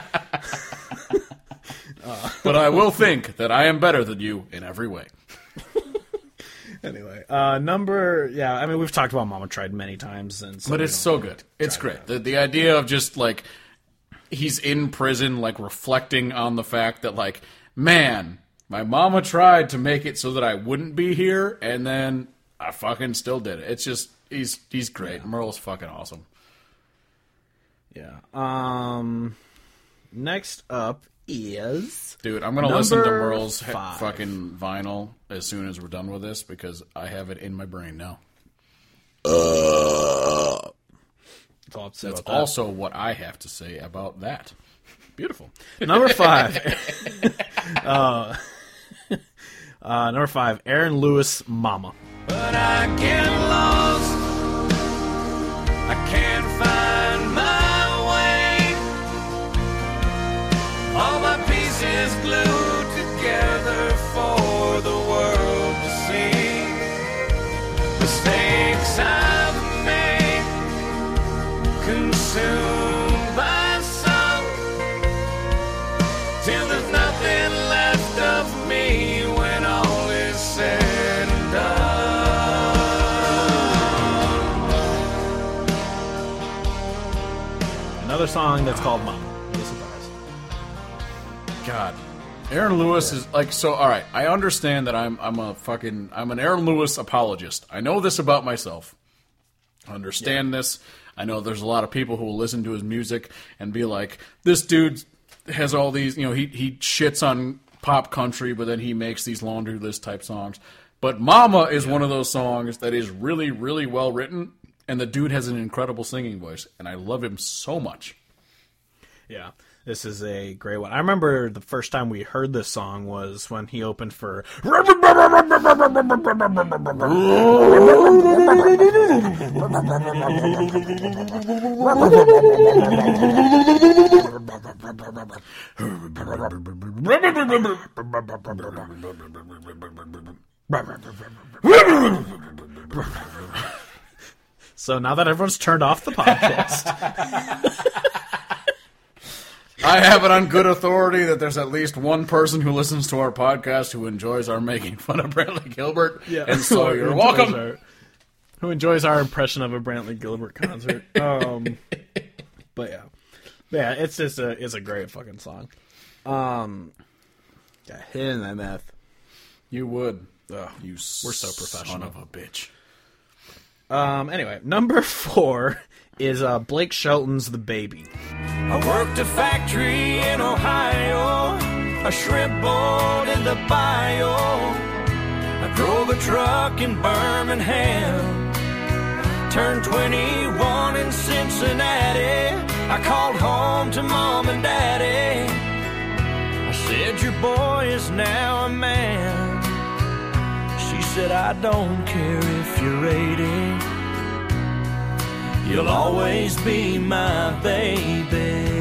But I will think that I am better than you in every way. Anyway, uh, number yeah, I mean we've talked about Mama Tried many times, and so But we it's don't- so good. It's great. The, the idea of just, like, he's in prison, like, reflecting on the fact that, like, man, my mama tried to make it so that I wouldn't be here, and then I fucking still did it. It's just, he's he's great. Merle's fucking awesome. Yeah. Um. Next up is Dude, I'm going to listen to Number Merle's he- five. fucking vinyl as soon as we're done with this, because I have it in my brain now. That's all I have to say That's about that. also what I have to say about that. Beautiful. Number five. uh, uh, number five, Aaron Lewis, Mama. But I get lost. I can't find my way. All my pieces glued together for the world to see. Mistakes I've made, consumed by some, till there's nothing left of me when all is said and done. Another song that's called Mama. No surprise. God, Aaron Lewis is like so. All right, I understand that I'm I'm a fucking I'm an Aaron Lewis apologist. I know this about myself. I understand this. I know there's a lot of people who will listen to his music and be like, "This dude has all these." You know, he he shits on pop country, but then he makes these laundry list type songs. But Mama is one of those songs that is really really well written, and the dude has an incredible singing voice, and I love him so much. Yeah, this is a great one. I remember the first time we heard this song was when he opened for. So now that everyone's turned off the podcast. I have it on good authority that there's at least one person who listens to our podcast who enjoys our making fun of Brantley Gilbert. And so Who you're enjoys welcome. our- who enjoys our impression of a Brantley Gilbert concert? Um, but yeah, yeah, it's just a it's a great fucking song. Um, yeah, hitting that meth. You would. Ugh, You we're so son professional. of a bitch. Um, anyway, number four is uh, Blake Shelton's "The Baby." I worked a factory in Ohio, a shrimp boat in the bio. I drove a truck in Birmingham, turned twenty-one in Cincinnati. I called home to mom and daddy. I said, your boy is now a man. She said, I don't care if you're eighty. You'll always be my baby.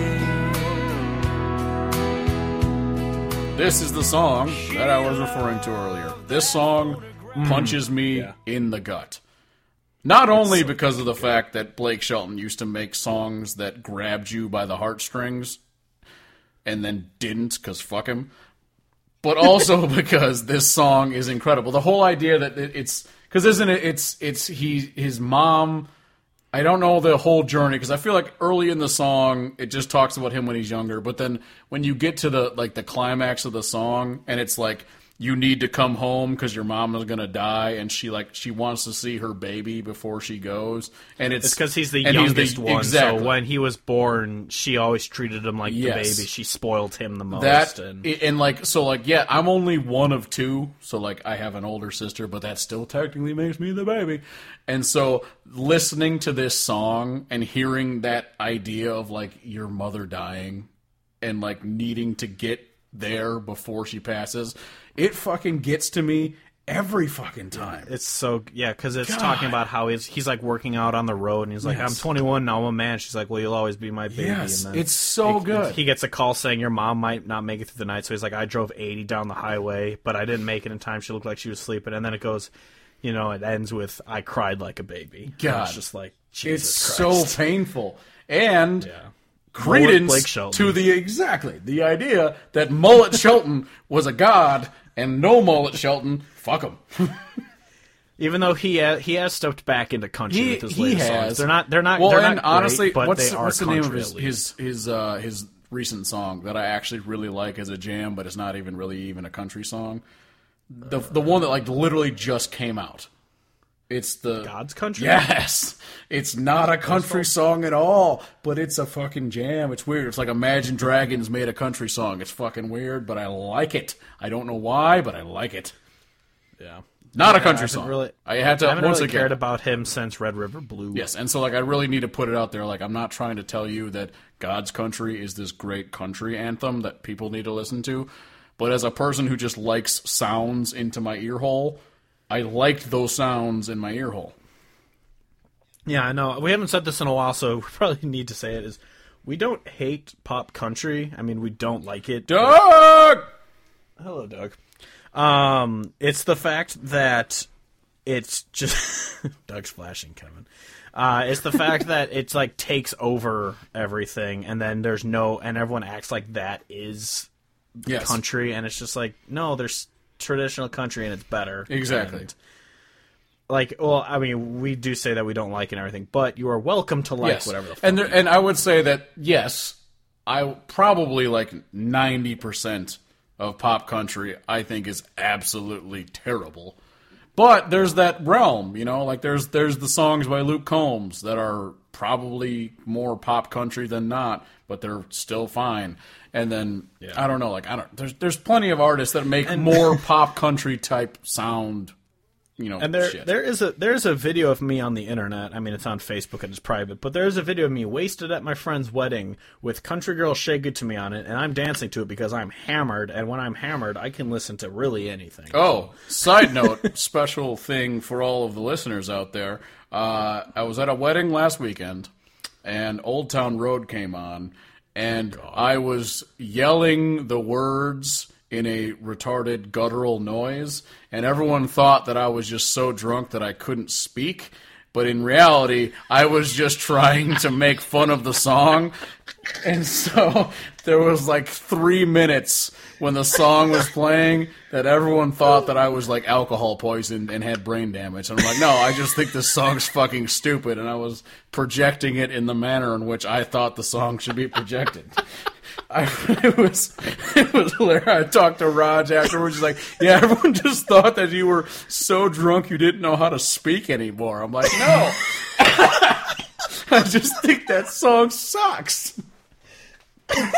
This is the song that I was referring to earlier. This song punches me yeah. in the gut. Not only because of the fact that Blake Shelton used to make songs that grabbed you by the heartstrings and then didn't because fuck him, but also because this song is incredible. The whole idea that it, it's because isn't it? It's it's he his mom. I don't know the whole journey because I feel like early in the song it just talks about him when he's younger, but then when you get to the like the climax of the song and it's like you need to come home because your mom is gonna die, and she like she wants to see her baby before she goes, and it's It's because he's the and he's youngest the- one. exactly. So when he was born, she always treated him like Yes. the baby. She spoiled him the most. that and and like so like yeah, I'm only one of two, so like I have an older sister, but that still technically makes me the baby. And so listening to this song and hearing that idea of like your mother dying and like needing to get there before she passes, it fucking gets to me every fucking time. it's so yeah, because it's God. talking about how he's he's like working out on the road, and he's like, Yes. "I'm twenty-one now, I'm a man." She's like, "Well, you'll always be my baby." Yes, and then it's so he, good. He gets a call saying your mom might not make it through the night, so he's like, "I drove eighty down the highway, but I didn't make it in time. She looked like she was sleeping." And then it goes, you know, it ends with, "I cried like a baby." And God. it's just like Jesus It's Christ. so painful. And yeah. credence Mullet Blake Shelton. to the exactly the idea that Mullet Shelton was a god and no Mullet Shelton, fuck him. Even though he ha- he has stepped back into country He, with his he latest has. songs. They're not they're not well, they're and not honestly, great, but what's they are what's the name of country his at least. his his uh, his recent song that I actually really like as a jam, but it's not even really even a country song. The the one that like literally just came out. It's the God's Country? Yes, it's not a country song at all, but it's a fucking jam. It's weird. It's like Imagine Dragons made a country song. It's fucking weird, but I like it. I don't know why, but I like it. Yeah. Not a I country haven't song. really- I had to I haven't once really again. cared about him since Red River Blue. Yes, and so like I really need to put it out there. Like I'm not trying to tell you that God's Country is this great country anthem that people need to listen to, but as a person who just likes sounds into my ear hole, I liked those sounds in my ear hole. Yeah, I know. We haven't said this in a while, so we probably need to say it. Is we don't hate pop country. I mean, we don't like it. Doug! Hello, Doug. Um, it's the fact that it's just Doug's flashing, Kevin. Uh, it's the fact that it's like takes over everything, and then there's no, and everyone acts like that is Yes. country, and it's just like no, there's traditional country, and it's better. Exactly. And, like, well, I mean, we do say that we don't like it and everything, but you are welcome to like Yes. whatever the fuck. And there, and I would say that yes, I probably like ninety percent of pop country I think is absolutely terrible. But there's that realm, you know, like there's there's the songs by Luke Combs that are probably more pop country than not, but they're still fine. And then I don't know, like I don't there's there's plenty of artists that make more pop country type sound. You know, And there, shit. there is a there's a video of me on the internet. I mean, it's on Facebook and it's private, but there is a video of me wasted at my friend's wedding with "Country Girl Shay Good to Me" on it, and I'm dancing to it because I'm hammered. And when I'm hammered, I can listen to really anything. Oh, side note, special thing for all of the listeners out there. Uh, I was at a wedding last weekend, and Old Town Road came on, and I was yelling the words in a retarded guttural noise, and everyone thought that I was just so drunk that I couldn't speak. But in reality, I was just trying to make fun of the song. And so there was like three minutes when the song was playing that everyone thought that I was like alcohol poisoned and had brain damage. And I'm like, no, I just think this song's fucking stupid. And I was projecting it in the manner in which I thought the song should be projected. I, it was it was hilarious. I talked to Raj afterwards. He's like, "Yeah, everyone just thought that you were so drunk you didn't know how to speak anymore." I'm like, "No, I just think that song sucks." I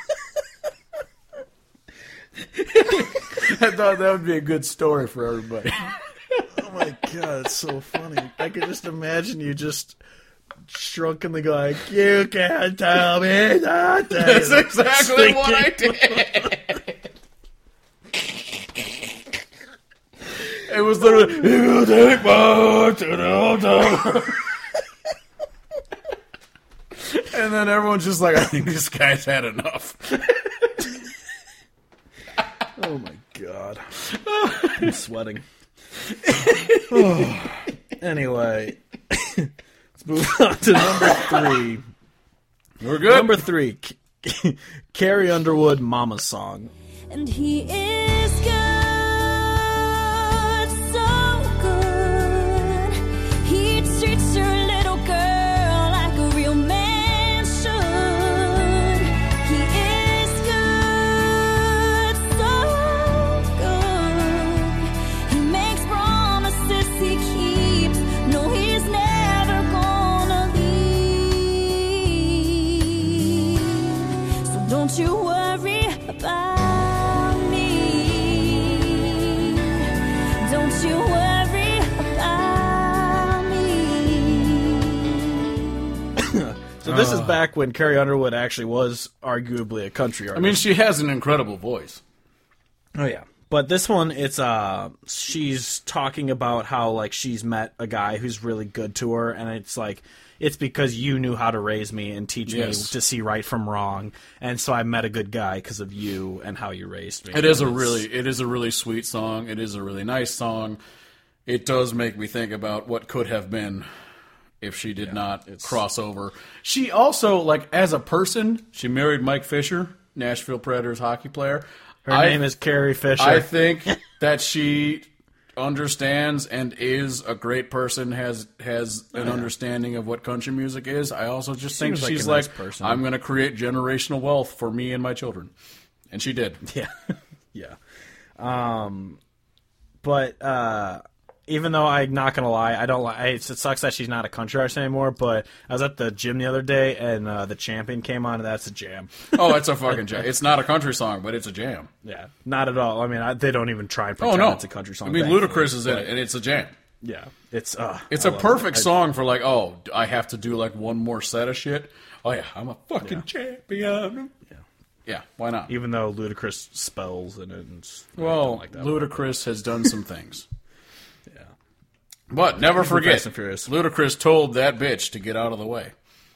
thought that would be a good story for everybody. Oh my god, it's so funny. I could just imagine you just drunkenly going, "You can't tell me that." That's exactly what I did. It was literally, "You take my to the altar." And then everyone's just like, I think this guy's had enough. Oh my god. I'm sweating. Oh. Anyway, let's move on to number three. We're good. Number three, Carrie Underwood, "Mama's Song." And he is good, so good. He treats your little girl like a real man should. He is good, so good. this is back when Carrie Underwood actually was arguably a country artist. I mean, she has an incredible voice. Oh yeah, but this one, it's uh, she's talking about how like she's met a guy who's really good to her, and it's like it's because you knew how to raise me and teach Yes. me to see right from wrong, and so I met a good guy because of you and how you raised me. It is a And it's- really, it is a really sweet song. It is a really nice song. It does make me think about what could have been if she did not cross over. She also, like, as a person, she married Mike Fisher, Nashville Predators hockey player. Her I, name is Carrie Fisher. I think that she understands and is a great person, has has an understanding of what country music is. I also just think Seems like she's a nice like, person. I'm going to create generational wealth for me and my children. And she did. Yeah, yeah. Um, but uh, even though I'm not gonna lie, I don't like. It sucks that she's not a country artist anymore. But I was at the gym the other day, and uh, the Champion came on, and that's a jam. Oh, it's a fucking jam. It's not a country song, but it's a jam. Yeah, not at all. I mean, I, they don't even try and Oh, pretend no. it's a country song. I mean, thankfully, Ludacris is in but, it, and it's a jam. Yeah, it's uh, It's a a perfect song for, like, oh, I have to do, like, one more set of shit. Oh, yeah, I'm a fucking champion. Yeah. Yeah, why not? Even though Ludacris spells in it, and s- I Well, don't like that Ludacris has done some things. Yeah. But never Fast forget, and Furious. Ludacris told that bitch to get out of the way.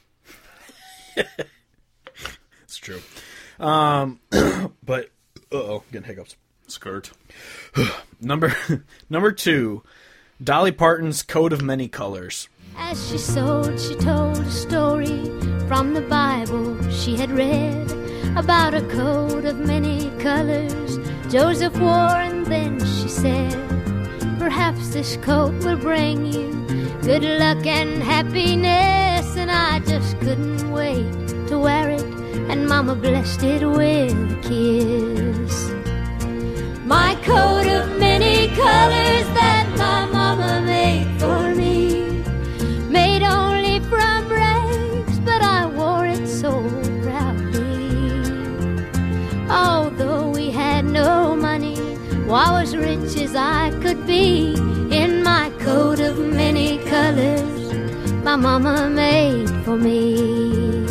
It's true. Um, but uh oh, getting hiccups. Skirt. Number number two, Dolly Parton's "Coat of Many Colors." As she sewed, she told a story from the Bible she had read about a coat of many colors Joseph wore, and then she said, perhaps this coat will bring you good luck and happiness. And I just couldn't wait to wear it, and Mama blessed it with a kiss. My coat of many colors that my mama made for me, made only from rags, but I wore it so proudly. Although we had no money, I was rich as I could be, in my coat of many colors my mama made for me.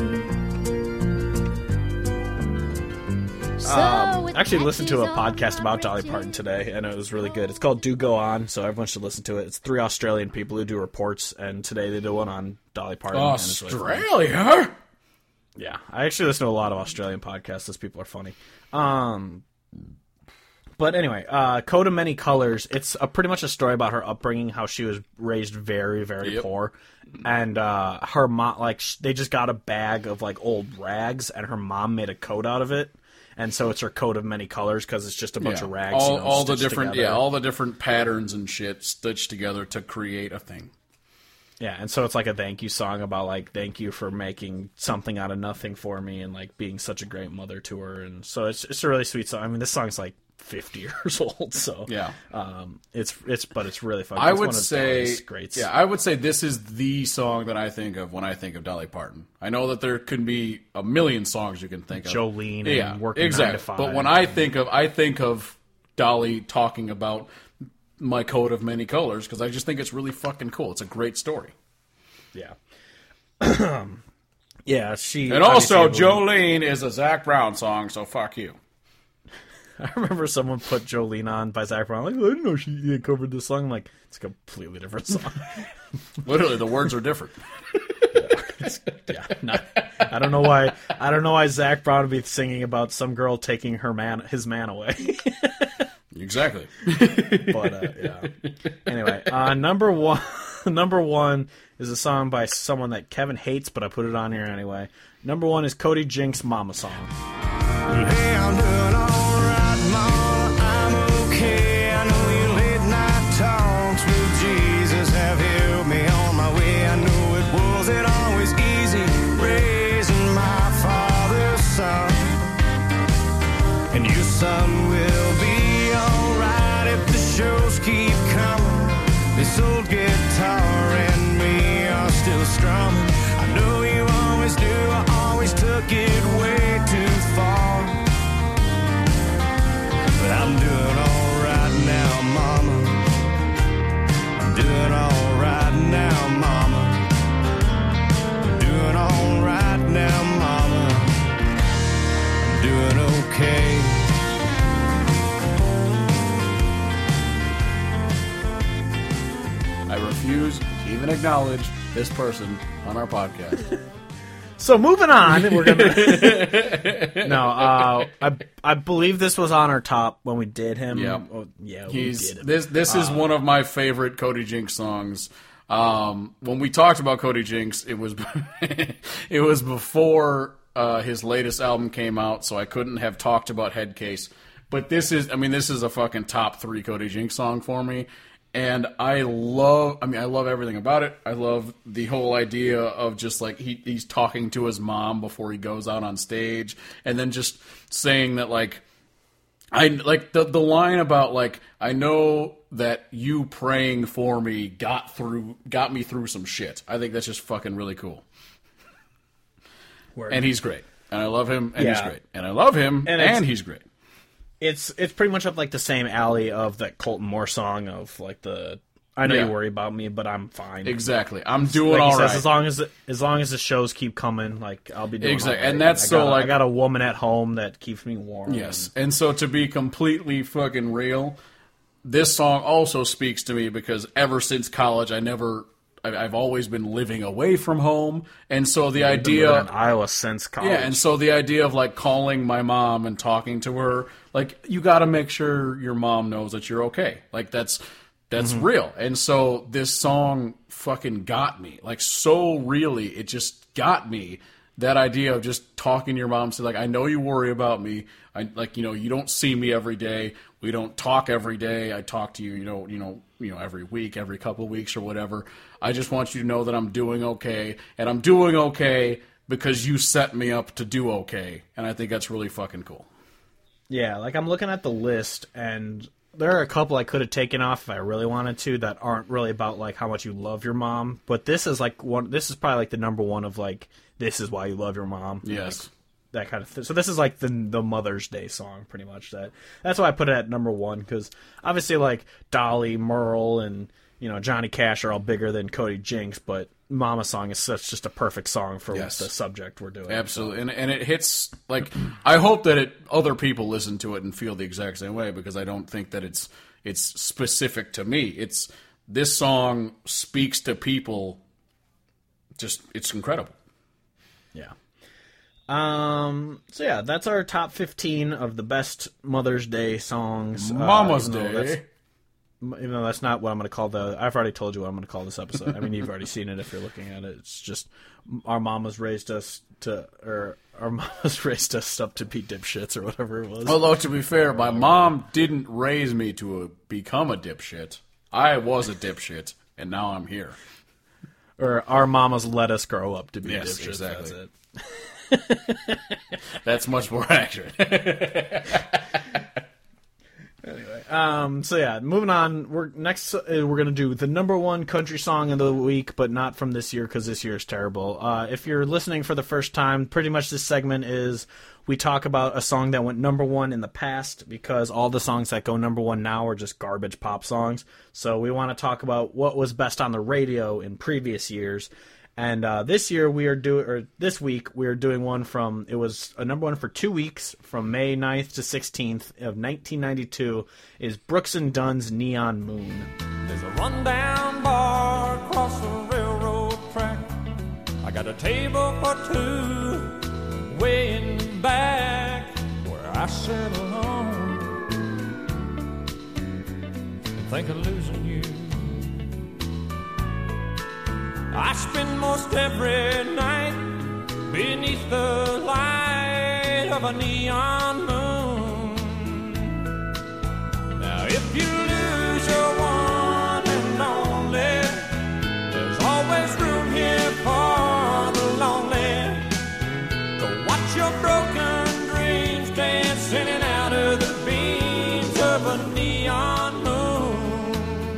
So Um, with I actually listened to a patches on podcast my about Dolly britches, Parton today, and it was really good. It's called Do Go On, so everyone should listen to it. It's three Australian people who do reports, and today they did one on Dolly Parton. and it's really funny. Australia? Yeah, I actually listen to a lot of Australian podcasts. Those people are funny. Um, but anyway, uh, Coat of Many Colors. It's a, pretty much a story about her upbringing, how she was raised very, very Yep. poor, and uh, her mom, like, sh- they just got a bag of like old rags, and her mom made a coat out of it, and so it's her coat of many colors because it's just a bunch Yeah. of rags. all, you know, all the stitched different, together. yeah, all the different patterns and shit stitched together to create a thing. Yeah, and so it's like a thank you song about like thank you for making something out of nothing for me and like being such a great mother to her, and so it's it's a really sweet song. I mean, this song's like fifty years old, so Yeah. um, it's it's but it's really fun. I It's would one of say, Dolly's greats. yeah, I would say this is the song that I think of when I think of Dolly Parton. I know that there could be a million songs you can think of. Jolene and yeah, Working exactly. Nine to Five. But when I think of, I think of Dolly talking about my coat of many colors because I just think it's really fucking cool. It's a great story. yeah, yeah, she And also, obviously- Jolene is a Zac Brown song, so fuck you. I remember someone put Jolene on by Zac Brown. Like, I didn't know she covered this song. I'm like, it's a completely different song. Literally, the words are different. Yeah, not, I don't know why. I don't know why Zac Brown would be singing about some girl taking her man, his man away. Exactly. But uh, yeah. Anyway, uh, number one, number one is a song by someone that Kevin hates, but I put it on here anyway. Number one is Cody Jinks' "Mama Song." Hey, I'm doing alright, Mama, I'm okay. I know your late night talks with Jesus have helped me on my way. I know it wasn't always easy raising my father's son. And your son will be alright if the shows keep coming. This old guitar and me are still strumming. I know you always knew I always took it way too far. But I'm doing alright now, Mama. I'm doing alright now, Mama. I'm doing alright acknowledge this person on our podcast. So moving on, we're gonna. no, uh, I I believe this was on our top when we did him. Yep. Oh, yeah, He's we did him. this. This is Uh, one of my favorite Cody Jinks songs. Um, when we talked about Cody Jinks, it was it was before uh, his latest album came out, so I couldn't have talked about Headcase. But this is, I mean, this is a fucking top three Cody Jinks song for me. And I love, I mean, I love everything about it. I love the whole idea of just like he, he's talking to his mom before he goes out on stage, and then just saying that like, I like the the line about like, I know that you praying for me got through, got me through some shit. I think that's just fucking really cool. Word. And he's great, and I love him, and Yeah. he's great, and I love him, And and, it's- he's great. It's it's pretty much up like the same alley of that Colton Moore song of like the I know Yeah. you worry about me, but I'm fine. Exactly, I'm doing Like he all says, right. as long as as long as the shows keep coming, like I'll be doing Exactly, all right. and that's I so, got a- like- I got a woman at home that keeps me warm. Yes, and so to be completely fucking real, this song also speaks to me because ever since college, I never, I- I've always been living away from home, and so the I've been living idea, in Iowa since college. yeah, and so the idea of like calling my mom and talking to her, like you got to make sure your mom knows that you're okay. Like that's that's Mm-hmm. real, and so this song fucking got me, like so really, it just got me. That idea of just talking to your mom, say like, I know you worry about me. I like, you know, you don't see me every day. We don't talk every day. I talk to you, you know, you know, you know, every week, every couple of weeks or whatever. I just want you to know that I'm doing okay, and I'm doing okay because you set me up to do okay, and I think that's really fucking cool. Yeah, like I'm looking at the list, and there are a couple I could have taken off if I really wanted to that aren't really about like how much you love your mom. But this is like one. This is probably like the number one of like this is why you love your mom. Yes. Like, that kind of thing. So this is like the the Mother's Day song, pretty much. That that's why I put it at number one because obviously like Dolly, Merle, and you know Johnny Cash are all bigger than Cody Jinks, but Mama Song is such just a perfect song for Yes. the subject we're doing. Absolutely, and and it hits like I hope that it other people listen to it and feel the exact same way because I don't think that it's it's specific to me. It's this song speaks to people. Just it's incredible. Yeah. Um. So yeah, that's our top fifteen of the best Mother's Day songs. uh, Mama's even though that's- Day. Even though that's not what I'm going to call the. I've already told you what I'm going to call this episode. I mean, you've already seen it if you're looking at it. It's just our mamas raised us to, or our mamas raised us up to be dipshits or whatever it was. Although to be fair, my mom didn't raise me to a, become a dipshit. I was a dipshit, and now I'm here. Or our mamas let us grow up to be Yes, dipshits. exactly. That's it. That's much more accurate. Anyway, um, so yeah, moving on. We're next. Uh, we're gonna do the number one country song of the week, but not from this year because this year is terrible. Uh, if you're listening for the first time, pretty much this segment is we talk about a song that went number one in the past because all the songs that go number one now are just garbage pop songs. So we want to talk about what was best on the radio in previous years. And uh, this year we are doing, or this week we are doing one from. It was a number one for two weeks, from May ninth to sixteenth of nineteen ninety-two. Is Brooks and Dunn's "Neon Moon." There's a rundown bar across the railroad track. I got a table for two way in the back where I sit alone and think of losing you. I spend most every night beneath the light of a neon moon. Now if you lose your one and only, there's always room here for the lonely. Go watch your broken dreams dance in and out of the beams of a neon moon.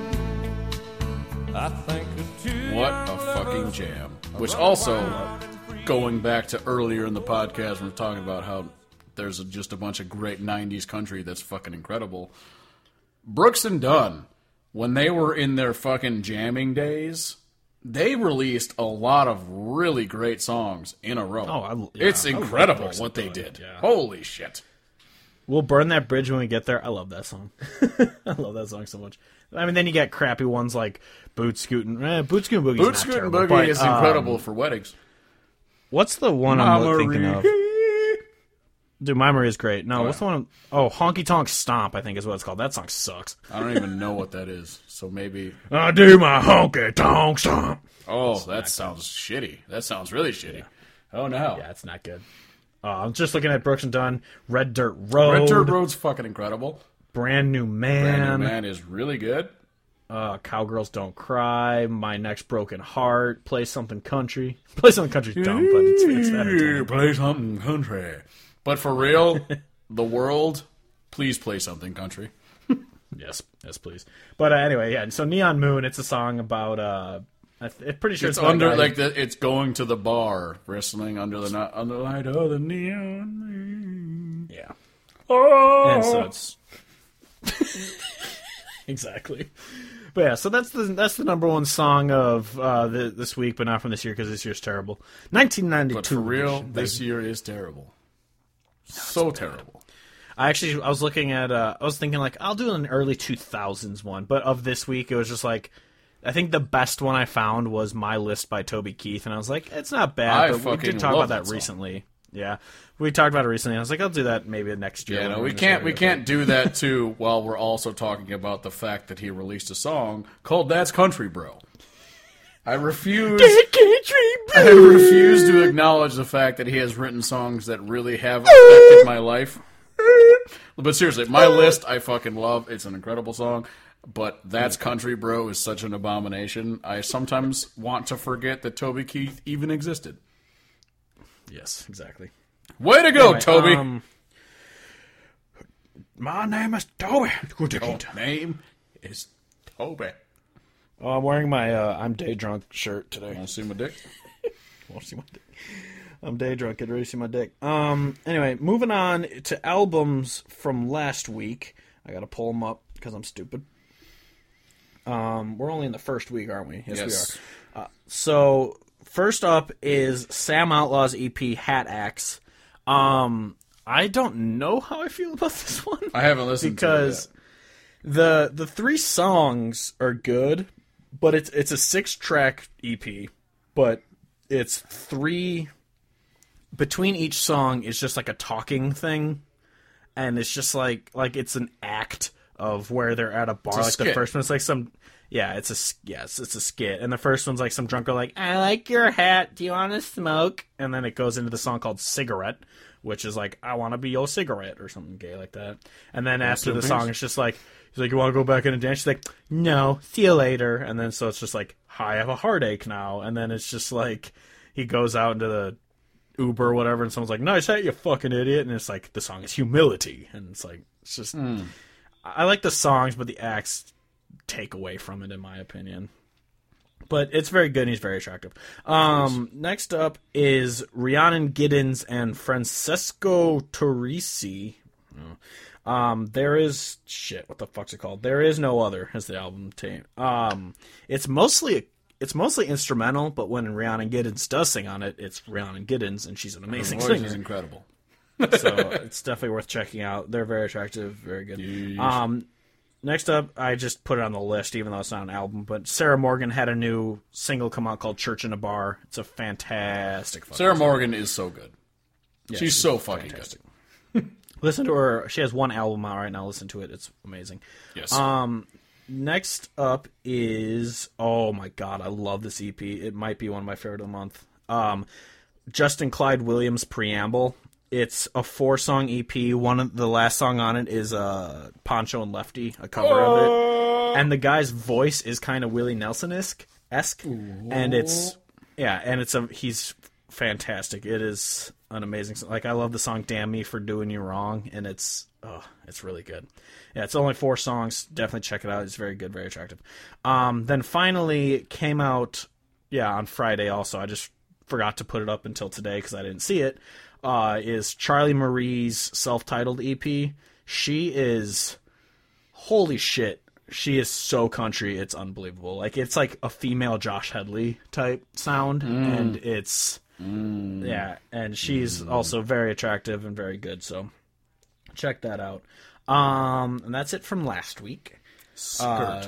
I think of two What young a fucking lovers jam. Which also, going back to earlier in the podcast, we were talking about how there's a, just a bunch of great nineties country that's fucking incredible. Brooks and Dunn, when they were in their fucking jamming days, they released a lot of really great songs in a row. Oh, I- yeah, it's I love incredible Brooks what and they Dunn, did. yeah. Holy shit. We'll burn that bridge when we get there. I love that song. I love that song so much. I mean, then you get crappy ones like Boot Scootin'. Eh, Boot Scootin' Boogie's Boot not Scootin' terrible, Boogie but, is um, incredible for weddings. What's the one I'm Mama thinking of? Ree. Dude, My Marie is great. No, Oh, what's yeah. the one? Oh, Honky Tonk Stomp, I think is what it's called. That song sucks. I don't even know what that is. So maybe. I do my honky tonk stomp. Oh, that sounds shitty. That sounds really shitty. Oh no. Yeah, it's not good. Uh, I'm just looking at Brooks and Dunn, Red Dirt Road, Red Dirt Road's fucking incredible. Brand New Man, Brand New Man is really good. Uh, Cowgirls Don't Cry, My Next Broken Heart, Play Something Country. Play Something Country's dumb, but it's, it's entertaining. Play something country. But for real, the world, please play something country. Yes, yes, please. But uh, anyway, yeah. So Neon Moon, it's a song about. Uh, I th- I'm pretty sure It's it's, about a under guy- like the, it's going to the bar, wrestling under the ni- under the light of the neon moon. Yeah. Oh, And so it's exactly. But yeah, so that's the that's the number one song of uh, the, this week, but not from this year because this year's terrible. nineteen ninety-two. but for real, edition, this baby. year is terrible. So terrible. I actually I was looking at uh, I was thinking like I'll do an early two thousands one, but of this week it was just like I think the best one I found was My List by Toby Keith, and I was like it's not bad, I but we fucking did talk love about that, that song. recently. Yeah, we talked about it recently. I was like I'll do that maybe next year. Yeah, when no, we're we in this can't we area, can't do that too while we're also talking about the fact that he released a song called That's Country Bro. I refuse I refuse to acknowledge the fact that he has written songs that really have affected my life. But seriously, My List I fucking love. It's an incredible song. But That's Country Bro is such an abomination. I sometimes want to forget that Toby Keith even existed. but- Yes, exactly. Way to go, Anyway, Toby! um, My name is Toby. Your name is Toby. oh, I'm wearing my uh, I'm day drunk shirt today. Want to see my dick? Want to see my dick? I'm day drunk. Get ready to see my dick. Um. Anyway, moving on to albums from last week. I gotta pull them up because I'm stupid. Um. We're only in the first week, aren't we? Yes, Yes. we are. Uh, so first up is Sam Outlaw's E P Hat Axe. Um. I don't know how I feel about this one. I haven't listened because to it the the three songs are good, but it's it's a six track E P, but it's three between each song is just like a talking thing, and it's just like like it's an act of where they're at a bar. a Like the skit. first one's like some yeah, it's a s- yes, it's a skit, and the first one's like some drunk girl like I like your hat. Do you want to smoke? And then it goes into the song called Cigarette, which is like I want to be your cigarette or something gay like that. And then after the in song, peace. it's just like he's like, you want to go back in and dance? She's like, no, see you later. And then so it's just like, hi, I have a heartache now. And then it's just like he goes out into the Uber or whatever, and someone's like, nice hat, you fucking idiot. And it's like the song is Humility, and it's like it's just I like the songs, but the acts take away from it in my opinion. But it's very good and he's very attractive. Um, next up is Rhiannon Giddens and Francesco Torrisi. Um, there is shit. What the fuck's it called? There is no other. Is the album name? Um, it's mostly it's mostly instrumental, but when Rhiannon Giddens does sing on it, it's Rhiannon Giddens, and she's an Her amazing voice singer. is incredible. So it's definitely worth checking out. They're very attractive, very good. Um, next up, I just put it on the list, even though it's not an album. But Sarah Morgan had a new single come out called "Church in a Bar." It's a fantastic. fucking Sarah song. Morgan is so good. Yeah, she's, so fucking fantastic. good. Listen to her. She has one album out right now. Listen to it. It's amazing. Yes. Um, next up is oh my god, I love this E P. It might be one of my favorite of the month. Um, Justin Clyde Williams Preamble. It's a four song E P. One of the last song on it is uh, Poncho and Lefty, a cover of it. And the guy's voice is kind of Willie Nelson-esque, esque, and it's yeah, and it's a he's fantastic. It is an amazing song. Like I love the song "Damn Me for Doing You Wrong," and it's oh, it's really good. Yeah, it's only four songs. Definitely check it out. It's very good, very attractive. Um, then finally it came out, yeah, on Friday. Also, I just forgot to put it up until today because I didn't see it. Uh, is Charlie Marie's self-titled E P. She is holy shit. She is so country. It's unbelievable. Like it's like a female Josh Headley type sound, and it's yeah. And she's also very attractive and very good. So check that out. Um, and that's it from last week. Skirt. Uh,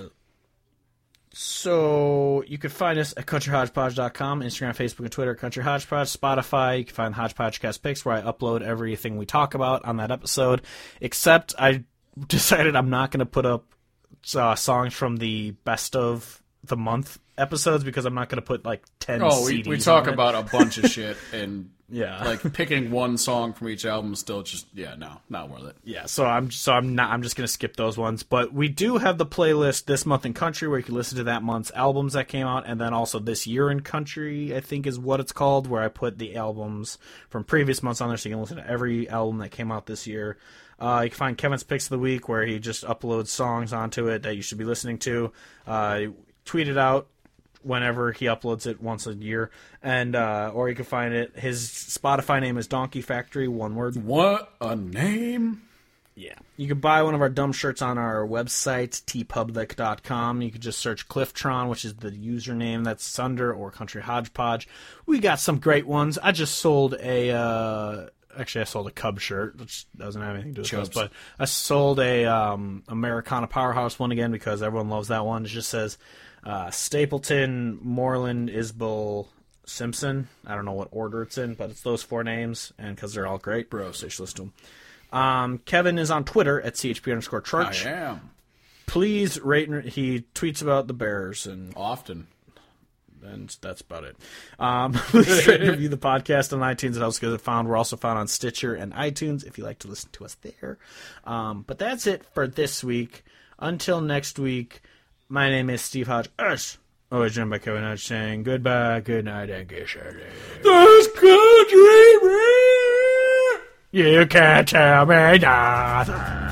so you can find us at country hodgepodge dot com, Instagram, Facebook, and Twitter, Country Hodgepodge, Spotify. You can find Hodgepodge Cast Picks, where I upload everything we talk about on that episode. Except I decided I'm not going to put up uh, songs from the best of the month episodes because I'm not going to put like ten Oh, we, C Ds we talk on it. about a bunch of shit, and Yeah. like picking one song from each album is still just yeah, no, not worth it. Yeah, so I'm so I'm not I'm just gonna skip those ones. But we do have the playlist This Month in Country where you can listen to that month's albums that came out, and then also This Year in Country, I think is what it's called, where I put the albums from previous months on there so you can listen to every album that came out this year. Uh, you can find Kevin's Picks of the Week where he just uploads songs onto it that you should be listening to. Uh, tweet it out whenever he uploads it once a year, and uh, or you can find it. His Spotify name is Donkey Factory, one word. What a name! Yeah. You can buy one of our dumb shirts on our website, t public dot com. You can just search Clifftron, which is the username that's under, or Country Hodgepodge. We got some great ones. I just sold a, uh, actually I sold a Cub shirt, which doesn't have anything to do with this, but I sold a um, Americana Powerhouse one again because everyone loves that one. It just says uh, Stapleton, Moreland, Isbell, Simpson. I don't know what order it's in, but it's those four names, and because they're all great, bro, so you should listen to them. Um, Kevin is on Twitter at C H P underscore church. I am. Please rate and he tweets about the Bears and Often. and that's about it. Um, please rate and review the podcast on iTunes. It helps get it found. We're also found on Stitcher and iTunes if you like to listen to us there. Um, but that's it for this week. Until next week, my name is Steve Hodge. Us. Always joined by Kevin Hodge saying goodbye, good night, and good Saturday. This country, You can't tell me nothing.